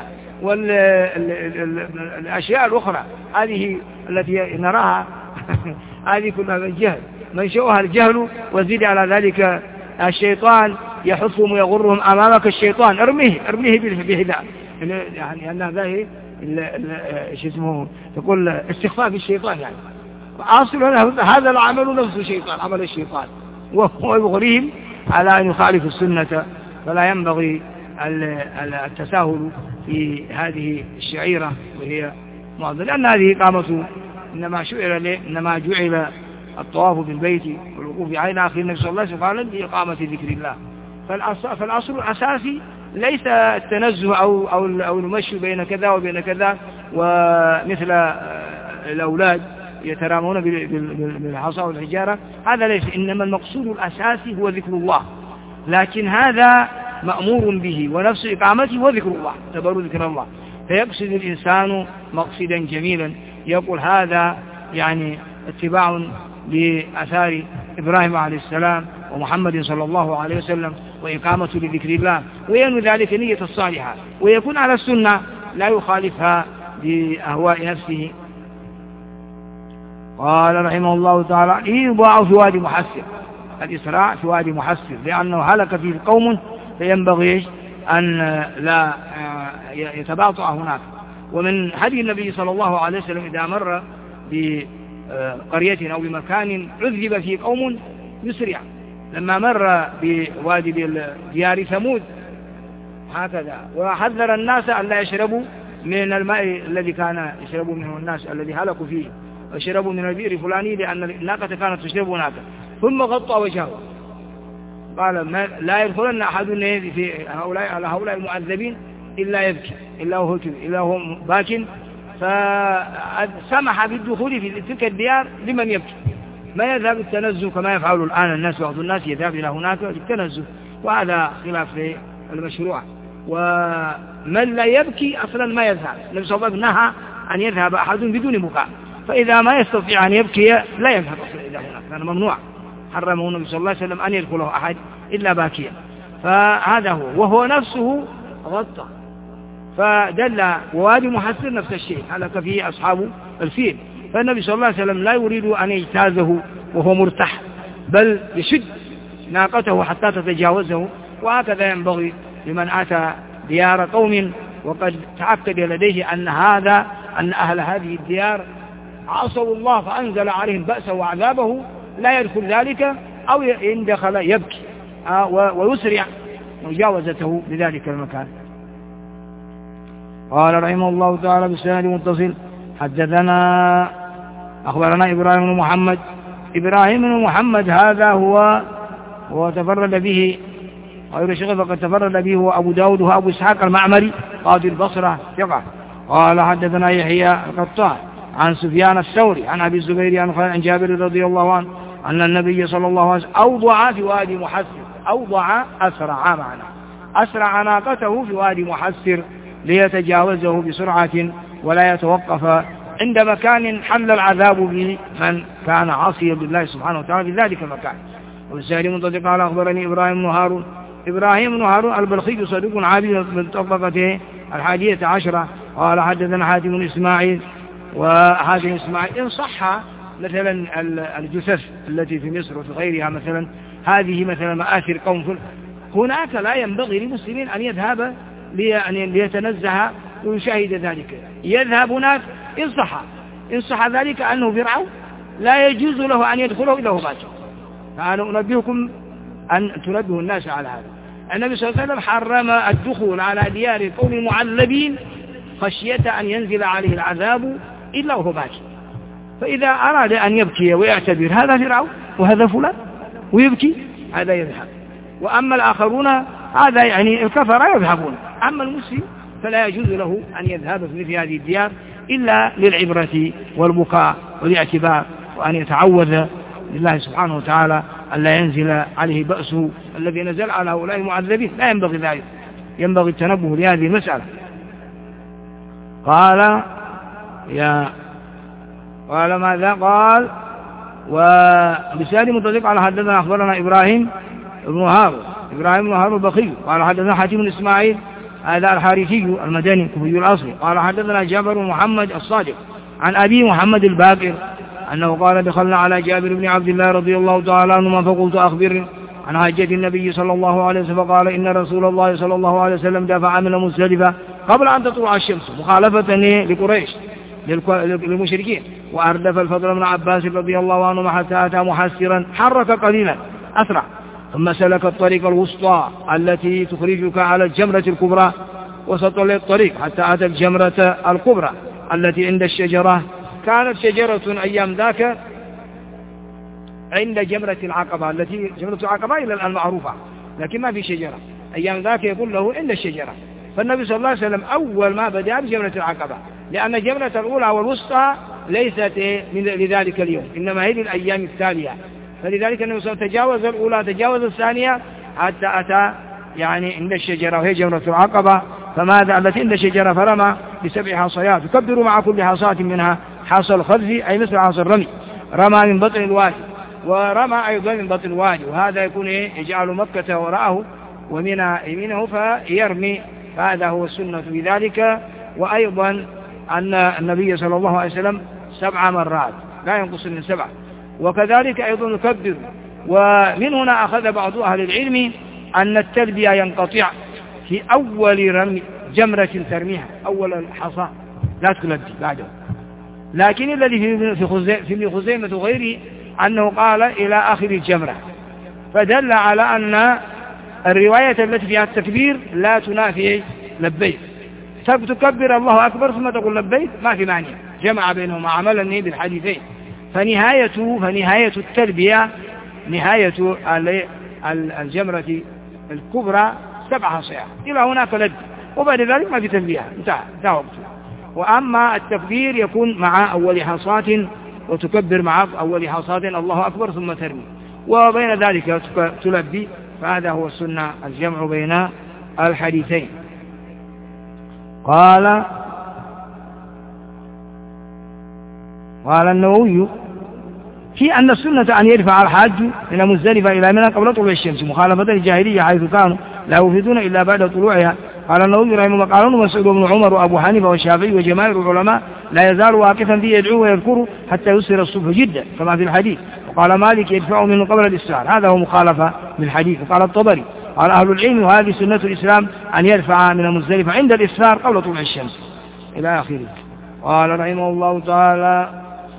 والأشياء الأخرى هذه التي نراها هذه كلها من جهل، منشأها الجهل، وزيد على ذلك الشيطان يحثهم ويغرهم أمامك الشيطان ارميه ارميه بهداء، يعني أن هذا شو اسمه تقول استخفاف الشيطان، يعني أصل هذا العمل نفسه شيطان، عمل الشيطان، وهو يغريهم على أن يخالف السنة. فلا ينبغي التساهل في هذه الشعيرة وهي معظم، لأن هذه إقامة إنما شعر له إنما جعل الطواف بالبيت والوقوف عين آخر النبي صلى الله عليه وسلم قال لإقامة ذكر الله. فالأصل الأساسي ليس التنزه أو أو أو المشي بين كذا وبين كذا، ومثل الأولاد يترامون بالحصى والحجارة، هذا ليس، إنما المقصود الأساسي هو ذكر الله، لكن هذا مأمور به ونفس إقامته وذكر الله، تبرو ذكر الله. فيقصد الإنسان مقصدا جميلا يقول هذا يعني اتباع لأثار إبراهيم عليه السلام ومحمد صلى الله عليه وسلم وإقامة لذكر الله، وينوي ذلك نية الصالحة ويكون على السنة لا يخالفها بأهواء نفسه. قال رحمه الله تعالى يضاع في وادي محسر، الإسراع في وادي محسر لأنه هلك فيه قوم فينبغي أن لا يتباطأ هناك. ومن هدي النبي صلى الله عليه وسلم إذا مر بقرية أو بمكان عذب فيه قوم يسرع، لما مر بوادي ديار ثمود هكذا وحذر الناس أن لا يشربوا من الماء الذي كان يشربوا منه الناس الذي هلكوا فيه، وشربوا من البئر فلاني لأن الناقة كانت تشرب هناك، ثم غطى وجهه قال لا يدخلن أحد في هؤلاء على هؤلاء المعذبين إلا يبكي إلا هو إلا هو باك، فسمح بالدخول في تلك الديار لمن يبكي، ما يذهب التنزه كما يفعل الآن الناس، بعض الناس يذهب إلى هناك للتنزه، وهذا خلاف المشروع. ومن لا يبكي أصلا ما يذهب، النبي صلى الله عليه وسلم نهى أن يذهب أحد بدون بكاء، فإذا ما يستطيع أن يبكي لا يذهب أصلا إلى هناك، هذا ممنوع، حرمه النبي صلى الله عليه وسلم أن يدخله أحد إلا باكيا. فهذا هو، وهو نفسه غطى فدل ووادي محسر نفس الشيء هلك فيه أصحاب الفيل، فالنبي صلى الله عليه وسلم لا يريد أن يجتازه وهو مرتاح، بل يشد ناقته حتى تتجاوزه. وهكذا ينبغي لمن أتى ديار قوم وقد تأكد لديه أن هذا أن أهل هذه الديار عصوا الله فأنزل عليهم بأسه وعذابه، لا يدخل ذلك، أو إن دخل يبكي ويسرع مجاوزته بذلك المكان. قال رحمه الله تعالى بالسند متصل حدثنا أخبرنا إبراهيم بن محمد. إبراهيم بن محمد هذا هو وتفرد به غير شيخ، فقد تفرد به هو أبو داود وأبو إسحاق المعمري قاضي البصرة ثقة. قال حدثنا يحيى القطان عن سفيان الثوري عن أبي الزبير عن جابر رضي الله عنه أن النبي صلى الله عليه وسلم أوضع في وادي محسر، أوضع أسرع معنا أسرع ناقته في وادي محسر ليتجاوزه بسرعة ولا يتوقف عند مكان حل العذاب بمن كان عاصيا بالله سبحانه وتعالى في ذلك المكان. والسائل منطلق قال أخبرني إبراهيم بن هارون. إبراهيم بن هارون البلخي صدوق عابد من طبقته الحادية عشرة. قال حدثنا حاتم بن إسماعيل. وحاتم إسماعيل إن صح مثلا الجثث التي في مصر وفي غيرها مثلا، هذه مثلا مآثر قوم، هناك لا ينبغي للمسلمين أن يذهب ليتنزه ويشاهد ذلك، يذهب هناك إن صح إن صح ذلك أنه فرعون لا يجوز له أن يدخله إلا هو باجر. فأنا أنبهكم أن تنبهوا الناس على هذا. النبي صلى الله عليه وسلم حرم الدخول على ديار قوم معلبين خشية أن ينزل عليه العذاب إلا وهو باجر. فإذا أراد أن يبكي ويعتبر هذا فرعون وهذا فلان ويبكي، هذا يذهب. وأما الآخرون هذا يعني الكفر يذهبون. أما المسلم فلا يجوز له أن يذهب في مثل هذه الديار إلا للعبرة والبكاء والاعتبار، وأن يتعوذ لله سبحانه وتعالى أن لا ينزل عليه بأسه الذي نزل على هؤلاء المعذبين. لا ينبغي ذلك، ينبغي التنبه لهذه المسألة. قال يا قال ماذا قال وبسالي متضيق على حدثنا أخبرنا إبراهيم بن هارون إبراهيم بن هارون البخي. قال حدثنا حاتم بن إسماعيل هذا الحارثي المدني كوفي الأصل. قال حدثنا جابر بن محمد الصادق عن أبي محمد الباقر أنه قال دخلنا على جابر بن عبد الله رضي الله تعالى عنهما فقلت أخبرني عن حجة النبي صلى الله عليه وسلم، فقال إن رسول الله صلى الله عليه وسلم دفع من مزدلفة قبل أن تطلع الشمس مخالفة لقريش للمشركين، وأردف الفضل بن عباس رضي الله عنه حتى أتى محسرا حرك قليلا أسرع، ثم سلك الطريق الوسطى التي تخرجك على الجمرة الكبرى، وسط الطريق حتى أتى الجمرة الكبرى التي عند الشجرة. كانت شجرة أيام ذاك عند جمرة العقبة، التي جمرة العقبة إلى الآن معروفة لكن ما في شجرة، أيام ذاك يقول له عند الشجرة. فالنبي صلى الله عليه وسلم أول ما بدأ بجمرة العقبة، لأن جمرة الأولى والوسطى ليست لذلك اليوم، إنما هي للأيام التالية، فلذلك النبي صلى الله عليه وسلم تجاوز الأولى تجاوز الثانية حتى أتى يعني عند الشجرة وهي جمرة العقبة. فماذا التي عند الشجرة فرمى بسبع حصيات يكبر مع كل حصاة منها حصى الخذف أي مثل حصى الرمي، رمى من بطن الوادي ورمى أيضا من بطن الوادي، وهذا يكون إيه يجعل مكة وراءه ومنى يمينه فيرمي، فهذا هو السنة في ذلك. وأيضا أن النبي صلى الله عليه وسلم سبع مرات لا ينقص من سبع، وكذلك أيضا يكبر. ومن هنا أخذ بعض أهل العلم أن التلبية ينقطع في أول رمي جمرة ترميها، أول الحصى لا تلبي بعده. لكن الذي في ابن خزيمة وغيره أنه قال إلى آخر الجمرة، فدل على أن الرواية التي فيها التكبير لا تنافي لبيك، تكبر الله أكبر ثم تقول لبيك ما في معنى، جمع بينهما عملا بالحديثين. فنهاية فنهاية التلبية نهاية الجمرة الكبرى سبع حصيات إلى هناك لد، وبعد ذلك ما في تلبية، انتهى انتهى وقته. وأما التكبير يكون مع أول حصاة وتكبر مع أول حصاة الله أكبر ثم ترمي، وبين ذلك تلبي، فهذا هو السنة الجمع بين الحديثين. قال قال النووي في أن السنة أن يرفع الحاج من مزدلفة إلى منى قبل طلوع الشمس مخالفة الجاهلية، حيث كانوا لا يفيدون إلا بعد طلوعها، قال النووي رحمه الله قال ابن مسعود وابن عمر وأبو حنيفة والشافعي وجماهير العلماء لا يزال واقفا فيه يدعوه ويذكره حتى يسر الصبح جدا كما في الحديث. وقال مالك يدفعه منه قبل الإسرار، هذا هو مخالفة للحديث. وقال الطبري قال أهل العلم وهذه سنة الإسلام أن يدفع من المزدلفة عند الإسرار قبل طلوع الشمس إلى آخره. قال رحمه الله تعالى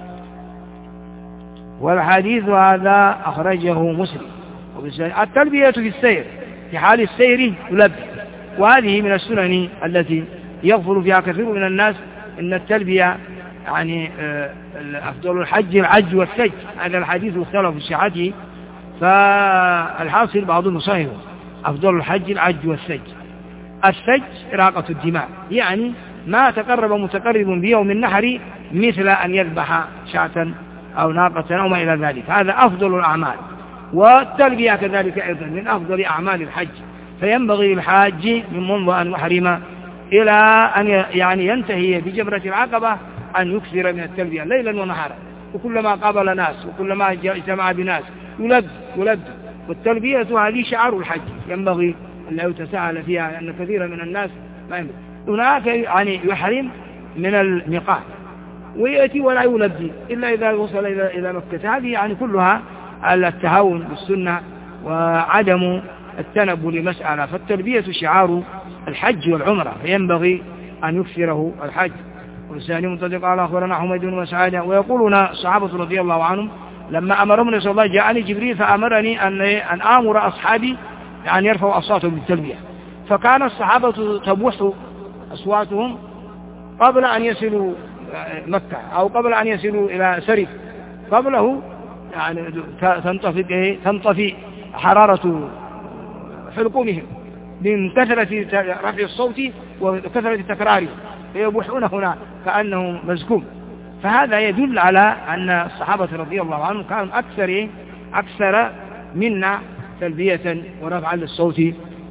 والحديث هذا أخرجه مسلم. التلبية في السير في حال السير يلبي، وهذه من السنن التي يغفل فيها كثير من الناس. إن التلبية يعني أفضل الحج العج والسج، هذا الحديث اختلف في صحته، فالحاصل بعضهم صحيح أفضل الحج العج والسج. السج إراقة الدماء، يعني ما تقرب متقرب بيوم النحر مثل أن يذبح شاة أو ناقة أو ما إلى ذلك، هذا أفضل الأعمال. والتلبية كذلك أيضا من أفضل أعمال الحج، فينبغي للحاج من منذ أن يحرم إلى أن يعني ينتهي بجمرة العقبة أن يكثر من التلبية ليلا ونهارا، وكلما قابل ناس وكلما جمع بناس يلب يلب. والتلبية هذه شعار الحج، ينبغي أن لا يتساهل فيها، لأن كثيرا من الناس ما ينبغي. هناك يعني يحرم من الميقات ويأتي ولا يلبي إلا إذا وصل إلى إلى مكة، هذه يعني كلها على التهاون بالسنة وعدم التنبؤ لمسألة. فالتلبية شعار الحج والعمرة، فينبغي أن يكثره الحج. والثاني منطلق قال أخبرنا حميد بن مسعود ويقولون الصحابة رضي الله عنهم لما أمرهم رسول الله جاءني جبريل فأمرني أن أن آمر أصحابي أن يرفعوا أصواتهم بالتلبية، فكان الصحابة تبوح أصواتهم قبل أن يصلوا مكة أو قبل أن يصلوا إلى سرف، قبله يعني تنطفئ تنطفئ حرارة حلقومهم من كثرة رفع الصوت وكثرة تكراره، فيبوحون هنا كأنه مزكوم. فهذا يدل على أن الصحابة رضي الله عنهم كانوا أكثر أكثر منا تلبية ورفعا للصوت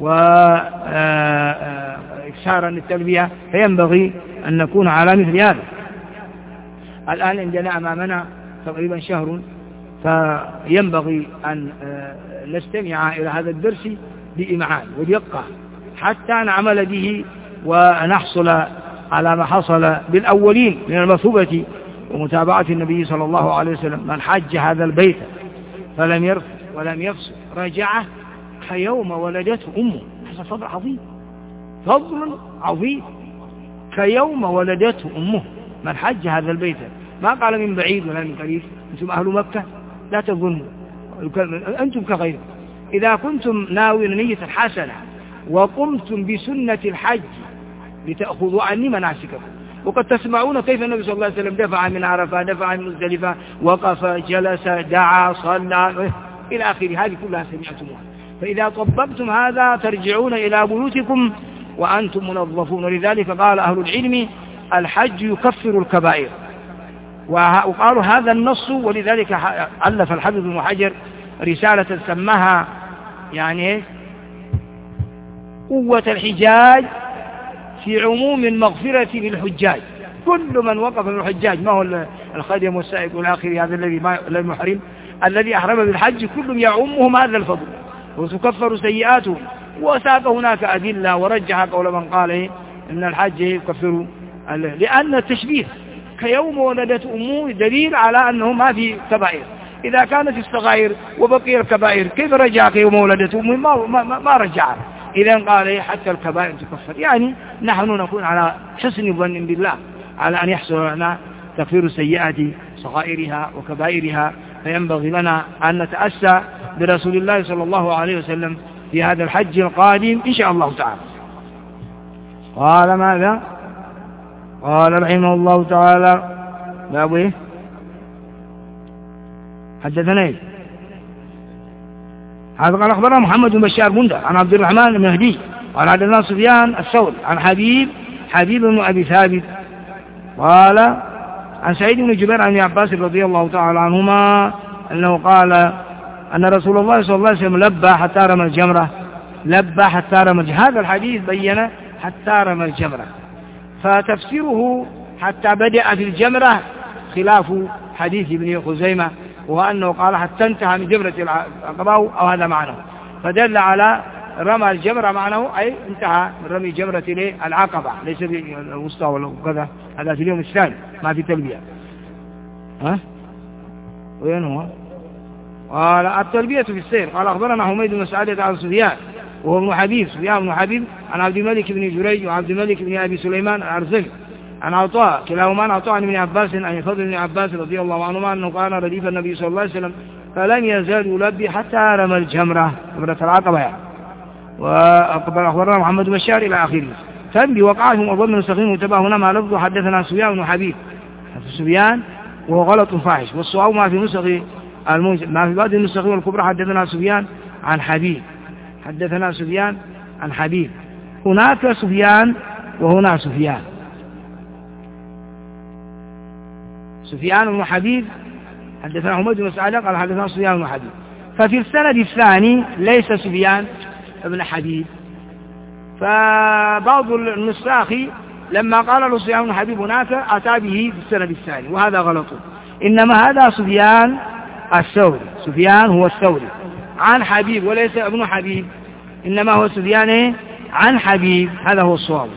وإكثارا للتلبية، فينبغي أن نكون على مثل هذا. الآن عندنا أمامنا تقريبا شهر، فينبغي أن نستمع إلى هذا الدرس بإمعان ودقة حتى نعمل به ونحصل على ما حصل بالأولين من المثوبة ومتابعة النبي صلى الله عليه وسلم. من حج هذا البيت فلم يرفث ولم يفسق رجعه كيوم ولدته أمه. هذا فضل عظيم، فضل عظيم، كيوم ولدته أمه. من حج هذا البيت، ما قال من بعيد ولا من قريب. أنتم أهل مكة لا تظنوا أنتم كغيركم، إذا كنتم ناوين نية حسنة وقمتم بسنة الحج لتأخذوا عني مناسككم. وقد تسمعون كيف النبي صلى الله عليه وسلم دفع من عرفة، دفع من مزدلفة، وقف، جلس، دعا، صلى إلى آخره، هذه كلها سمعتموها. فإذا طبقتم هذا ترجعون إلى بيوتكم وأنتم منظفون. ولذلك قال أهل العلم الحج يكفر الكبائر، وقالوا هذا النص. ولذلك ألف الحافظ ابن حجر رسالة سماها يعني قوة الحجاج في عموم المغفرة للحجاج. كل من وقف من الحجاج، ما هو الخادم والسائق والآخر، هذا الذي المحرم الذي أحرم بالحج، كلهم يعمهم هذا الفضل وتكفر سيئاتهم. وساق هناك أدلة ورجح قول من قال إن الحج يكفر، لأن التشبيه كيوم ولدت أمه دليل على أنه ما في كبائر. إذا كانت الصغائر وبقي الكبائر كيف رجع كيوم ولدت أمه؟ ما, ما, ما رجع. إذا قال حتى الكبائر تكفر. يعني نحن نكون على حسن ظن بالله على أن يحصل لنا تكفير سيئات صغائرها وكبائرها. فينبغي لنا أن نتأسى برسول الله صلى الله عليه وسلم في هذا الحج القادم إن شاء الله تعالى. قال ماذا؟ قال رحمه الله تعالى باب ايه؟ حدثنا هذا قال أخبرنا محمد بن بشار بندر عن عبد الرحمن بن مهدي قال حدثنا سفيان الثوري عن حبيب حبيب بن أبي ثابت قال عن سعيد بن جبير عن ابن عباس رضي الله تعالى عنهما أنه قال أن رسول الله صلى الله عليه وسلم لبى حتى رمى الجمرة. لبى حتى رمى الجمرة. هذا الحديث بين حتى رمى الجمرة، فتفسيره حتى بدأ في الجمرة خلاف حديث ابن خزيمة، وأنه قال حتى انتهى من جمرة العقبة، أو هذا معناه. فدل على رمى الجمرة معناه أي انتهى من رمي جمرة العقبة، ليس الوسطى ولا كذا، هذا في اليوم الثاني ما في تلبية. ها وين هو؟ قال التلبية في السير. قال أخبرنا حميد بن سعادة عن سفيان وهو ابن حبيب، سفيان بن حبيب عن عبد الملك بن جريج وعبد الملك بن أبي سليمان الأرزلي عن عطاء كلاهما عن عطاء عن ابن عباس عن الفضل بن عباس رضي الله عنهما أنه كان رديف النبي صلى الله عليه وسلم فلم يزال يلبي حتى رمى الجمرة جمرة العقبة يعني. وأخبرنا محمد بشار إلى آخره. تنبي وقعهم أظن مستقيم وتبع هنا ما لفظه حدثنا سفيان بن حبيب سفيان وهو غلط فاحش، والصواب ما في نسخ الموجب ما في بعض النسخ الكبرى حدثنا سفيان عن حبيب، حدثنا سفيان عن حبيب، هناك سفيان وهنا سفيان، سفيان بن حبيب حدثنا حميد بن سعادة قال حدثنا سفيان بن حبيب. ففي السند الثاني ليس سفيان بن حبيب، فبعض النساخ لما قال له سفيان بن حبيب هناك أتى به في السند الثاني، وهذا غلط، إنما هذا سفيان الثوري، سفيان هو الثوري عن حبيب وليس ابن حبيب، إنما هو سفيان عن حبيب، هذا هو الصواب.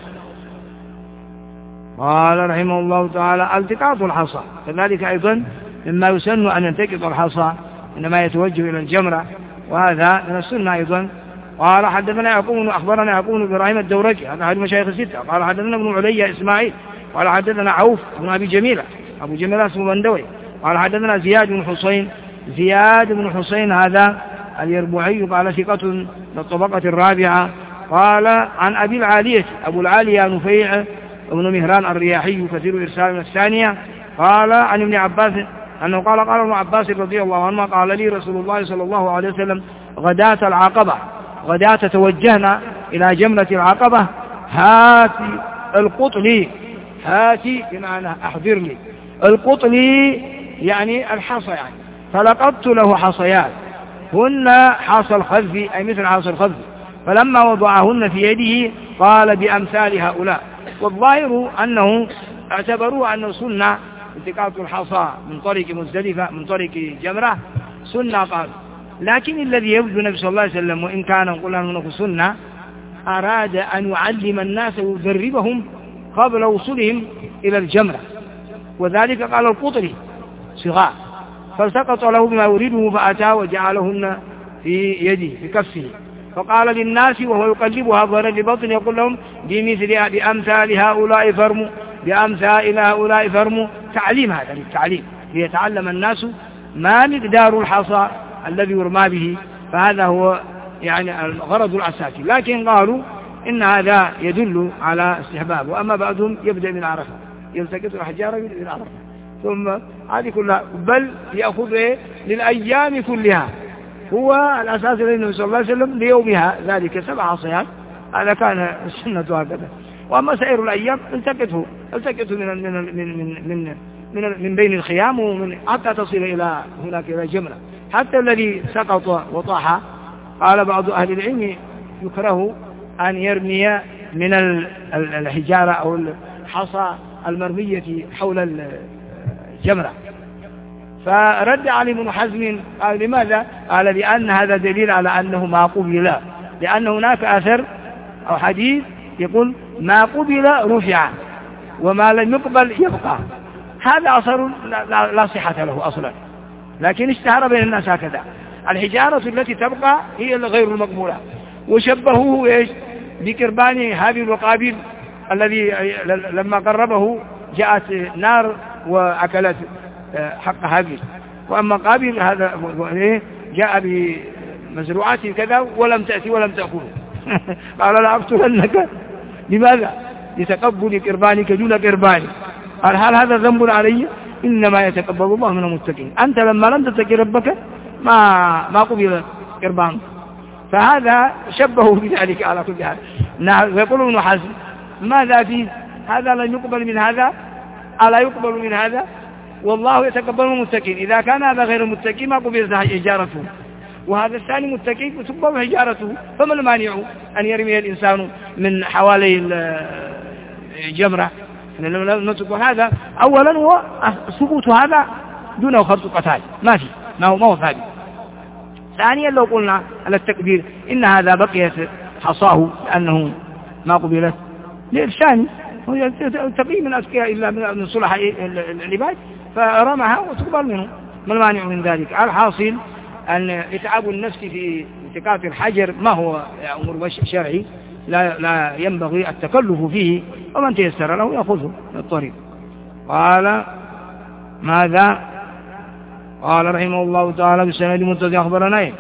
قال رحمه الله تعالى التقاط الحصى كذلك أيضا مما يسن أن ينتقط الحصى إنما يتوجه إلى الجمرة، وهذا من السنة أيضا. قال حدثنا يعقوب أخبرنا يعقوب بن إبراهيم الدورقي هذا أحد مشايخ الستة. قال حدثنا ابن علي إسماعيل قال حدثنا عوف بن أبي جميلة، أبو جميلة اسمه بندوي. قال حدثنا زياد بن حسين، زياد بن حسين هذا اليربوعي قال ثقة للطبقة الرابعة. قال عن أبي العالية، أبو العالية نفيع ابن مهران الرياحي كثير إرسال من الثانية. قال عن ابن عباس أنه قال قال ابن عباس رضي الله عنه قال لي رسول الله صلى الله عليه وسلم غداة العقبة، غداة توجهنا إلى جمرة العقبة، هاتي القطلي، هاتي بمعنى أحضر لي القطلي يعني الحصى يعني، فلقطت له حصيات هن حصى الخلف أي مثل حصى الخلف، فلما وضعهن في يده قال بأمثال هؤلاء. والظاهر أنه اعتبروا أنه سنة التقاط الحصى من طريق مزدلفة من طريق جمرة سنة قال، لكن الذي يبدو النبي صلى الله عليه وسلم وإن كان نقول أنه سنة أراد أن يعلم الناس ويدربهم قبل وصولهم إلى الجمرة، وذلك قال القطري صغار، فالتقط له بما يريده فأتاه وجعلهن في يده في كفه، فقال للناس وهو يقلبها ظهرا لبطن يقول لهم بمثلها بأمثال هؤلاء فرموا، بأمثال هؤلاء فرموا، تعليم هذا للتعليم ليتعلم الناس ما مقدار الحصى الذي يرمى به، فهذا هو يعني الغرض الأساسي. لكن قالوا إن هذا يدل على استحباب، وأما بعضهم يبدأ من عرفة يلتقط الحجارة من عرفة ثم هذه كلها، بل يأخذ إيه للأيام كلها، هو الأساس النبي صلى الله عليه وسلم ليومها ذلك سبع عصيات، هذا كان السنة هكذا. وأما سائر الأيام التقطه التقطه من من من من من من بين الخيام ومن حتى تصل إلى هناك إلى جمرة. حتى الذي سقط وطاح قال بعض أهل العلم يكره أن يرمي من الحجارة أو الحصى المرمية حول الجمرة. فرد علي بن حزم قال لماذا؟ قال لأن هذا دليل على أنه ما قبل، لأن هناك أثر أو حديث يقول ما قبل رفع وما لم يقبل يبقى، هذا أثر لا صحة له أصلا، لكن اشتهر بين الناس هكذا. الحجارة التي تبقى هي غير المقبولة، وشبهوه إيش بكربان هابيل وقابيل الذي لما قربه جاءت نار وأكلت حق هابيل، وأما قابيل هذا جاء بمزروعات كذا ولم تأتي ولم تأكله قال لا أقتلنك، لماذا؟ لتقبل كربانك دون كرباني. قال هل هذا ذنب علي؟ إنما يتقبل الله من المتقين، أنت لما لم تتقي ربك ما ما قبل كربانك، فهذا شبهه بذلك على كل حال. ويقول ابن حزم ماذا فيه؟ هذا لن يقبل من هذا، ألا يقبل من هذا؟ والله يتقبل من المتقين، إذا كان هذا غير المتقي ما قبل حجارته، وهذا الثاني متقي تقبل حجارته، فما المانع أن يرمي الإنسان من حوالي الجمرة؟ هذا أولا هو ثبوت هذا دونه خرط قتال، ما في ما هو ما هو ثابت. ثانيا لو قلنا على التكبير إن هذا بقيت حصاه لأنه ما قبلت لإرساني تقي من أذكياء إلا من صلح العباد فرمها وتقبل منه، ما المانع من ذلك؟ الحاصل أن إتعاب النفس في التقاط الحجر ما هو أمر شرعي لا, لا ينبغي التكلف فيه، ومن تيسر له يأخذه من الطريق. قال ماذا؟ قال رحمه الله تعالى بالسند المتصل أخبرنا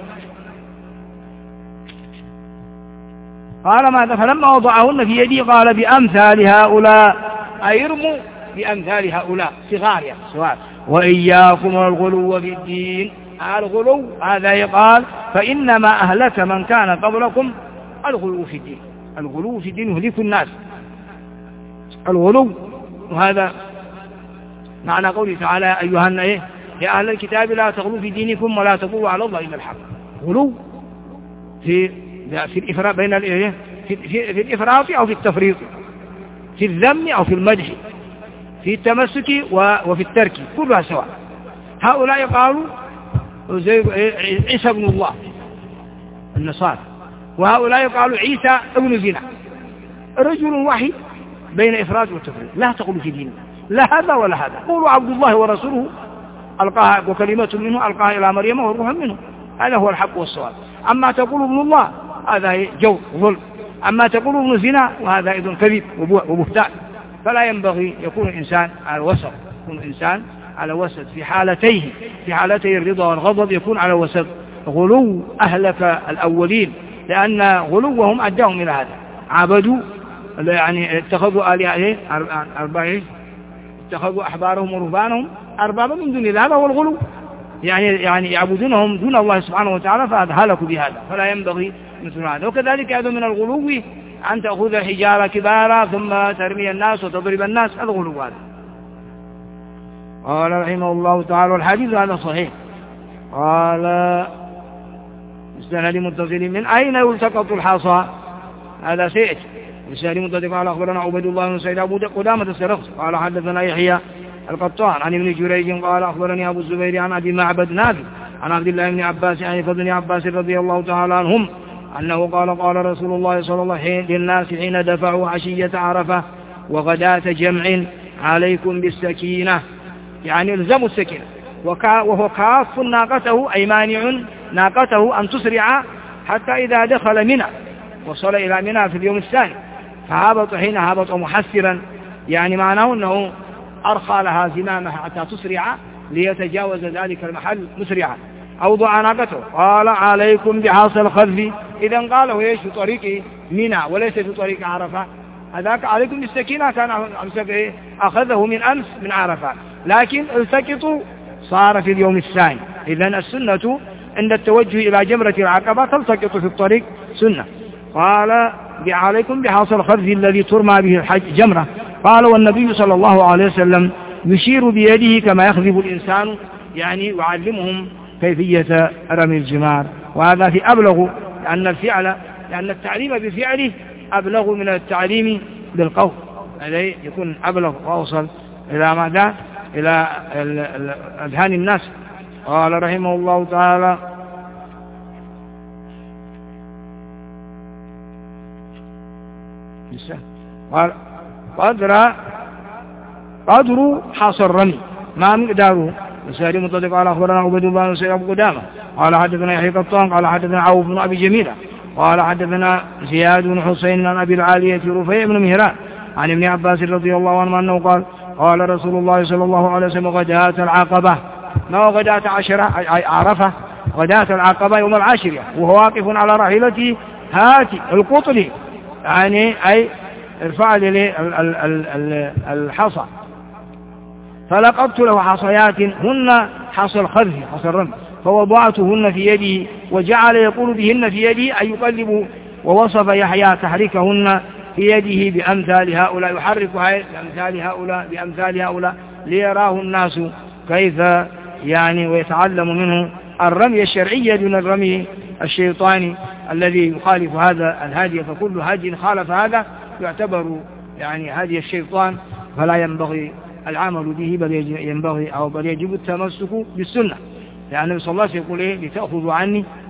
قال ماذا؟ فلما وضعهن في يدي قال بأمثال هؤلاء، أي ارموا بأمثال هؤلاء صغارها سواء، وإياكم الغلو في الدين. الغلو هذا يقال فإنما أهلك من كان قبلكم الغلو في الدين، الغلو في الدين يهلك الناس، الغلو. وهذا معنى قوله تعالى أيها الناس يا أهل الكتاب لا تغلوا في دينكم ولا تقولوا على الله إلا الحق. غلو في في الإفراط بين الإيه في, في, في الإفراط أو في التفريط، في الذم أو في المدح، في التمسك وفي الترك، كلها سواء. هؤلاء قالوا عيسى ابن الله النصارى، وهؤلاء قالوا عيسى ابن زنا، رجل واحد بين إفراط والتفريط. لا تقولوا في ديننا لا هذا ولا هذا، قولوا عبد الله ورسوله ألقاها وكلمة منه ألقاها إلى مريم وروح منه، هذا هو الحق والصواب. أما تقول ابن الله هذا جو ظلم، أما تقول ابن زنا وهذا أيضا كذب وبهتان. فلا ينبغي يكون الإنسان على وسط، يكون الإنسان على وسط في حالتيه، في حالتي الرضا والغضب يكون على وسط. غلو أهلك الأولين لأن غلوهم أداهم إلى هذا، عبدوا يعني اتخذوا آلهة أربعين، اتخذوا أحبارهم ورهبانهم أربابا من دون الله، هذا هو الغلو، يعني يعني يعبدونهم دون الله سبحانه وتعالى، فهذا هلكوا بهذا، فلا ينبغي مثل هذا. وكذلك هذا من الغلو أن تأخذ حجارة كبارة ثم ترمي الناس وتضرب الناس، هذا غلو. هذا قال رحمه الله تعالى والحديث هذا صحيح. قال استناد متصل من أين يلتقط الحصى؟ هذا سيأتي. استناد متصل قال أخبرنا عبد الله بن سعيد أبو قدامة السرخس قال حدثنا يحيى القطان عن ابن جريج قال أخبرني أبو الزبير عن أبي معبد نافع عن عبد الله بن عباس عن فضل بن عباس رضي الله تعالى عنهم أنه قال قال رسول الله صلى الله عليه وسلم للناس حين دفعوا عشية عرفة وغداة جمع عليكم بالسكينة، يعني الزموا السكينة، وهو كاف ناقته أي مانع ناقته أن تسرع حتى إذا دخل منى وصل إلى منى في اليوم الثاني فهبط، حين هبط محسرا، يعني معناه أنه أرخى لها زمامها حتى تسرع ليتجاوز ذلك المحل مسرعا، أوضع ناقته قال عليكم بحاصل الخذف. إذا قاله إيش في طريق منى وليس في طريق عرفة، هذاك عليكم بالسكينة كان أخذه من أمس من عرفة، لكن التقطوا صار في اليوم الثاني. إذن السنة عند التوجه إلى جمرة العقبة تلتقط في الطريق سنة. قال عليكم بحاصل الخذف الذي ترمى به الحج جمرة. قال والنبي صلى الله عليه وسلم يشير بيده كما يخذف الإنسان، يعني يعلمهم كيفية رمي الجمار، وهذا في أبلغ، لأن الفعل لأن التعليم بفعله أبلغ من التعليم بالقول، هذا يكون أبلغ وأوصل إلى ماذا؟ إلى أذهان الناس. قال رحمه الله تعالى قال قدر قدر حاصل الرمي ما مقداره. وسائل مطلق قال أخبرنا عبد الله بن سعيد أبو قدامة قال حدثنا يحيى قطان قال حدثنا عوف بن أبي جميلة قال حدثنا زياد بن حسين عن أبي العالية رفيع بن مهران عن ابن عباس رضي الله عنه أنه قال قال رسول الله صلى الله عليه وسلم غداة العقبة، ما هو غداة عشرة عرفة، غداة العقبة يوم العاشرة وهو واقف على راحلته هاتي القطن، يعني أي ارفع لي الحصى، فلقبت له حصيات هن حصى الخذف حصى الرمي فوضعتهن في يدي وجعل يقول بهن في يدي أن يقلب، ووصف يحيى تحريكهن في يده بأمثال هؤلاء، يحركها بأمثال هؤلاء بأمثال هؤلاء ليراه الناس كيف يعني ويتعلم منه الرمي الشرعي دون الرمي الشيطاني الذي يخالف هذا الهادي، فكل هادي خالف هذا يعتبر يعني هادي الشيطان، فلا ينبغي العمل به بل ينبغي أو بل يجب التمسك بالسنة، لأن النبي صلى الله عليه وسلم يقول إيه لتأخذوا عني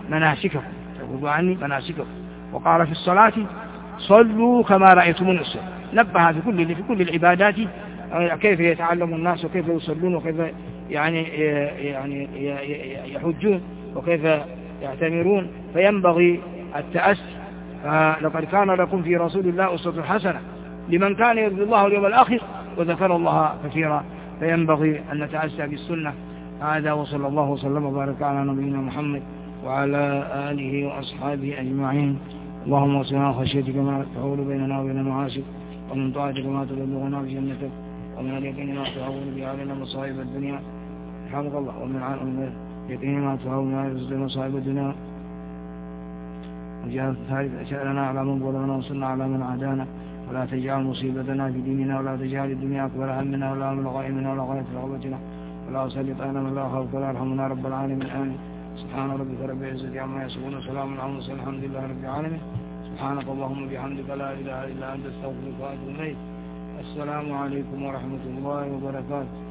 مناسككم خذوا عني مناسككم. وقال في الصلاة صلوا كما رأيتموني أصلي. نبه في كل في كل العبادات كيف يتعلم الناس وكيف يصلون وكيف يعني يعني يحجون وكيف يعتمرون، فينبغي التأسي. فلقد كان لكم في رسول الله أسوة حسنة لمن كان يرجو الله واليوم الآخر وذكر الله كثيرا، فينبغي أن نتأسى بالسنة. هذا وصلى الله وسلم وبارك على نبينا محمد وعلى آله وأصحابه أجمعين. اللهم وسلنا خشيتك ما تحول بيننا وبين معاصيك، ومن طاعتك ما تبلغنا بجنتك، ومن اليقين ما تهون به علينا مصائب الدنيا حفظ الله، ومن اليقين ما تهون به مصائب الدنيا، وجعل شأننا على من ظلمنا وانصرنا على من عادانا، ولا تجعل مصيبتنا في ديننا، ولا تجعل الدنيا أكبر همنا ولا من غائمنا ولا غاية رغبتنا، ولا سلط علينا من لا خلق ولا يرحمنا رب العالمين. آمين. سبحان ربك رب العزة عما يصفون وسلام على المرسلين الحمد لله رب العالمين. سبحانك اللهم وبحمدك لا إله إلا أنت استغفرك وأتوب إليك. السلام عليكم ورحمة الله وبركاته.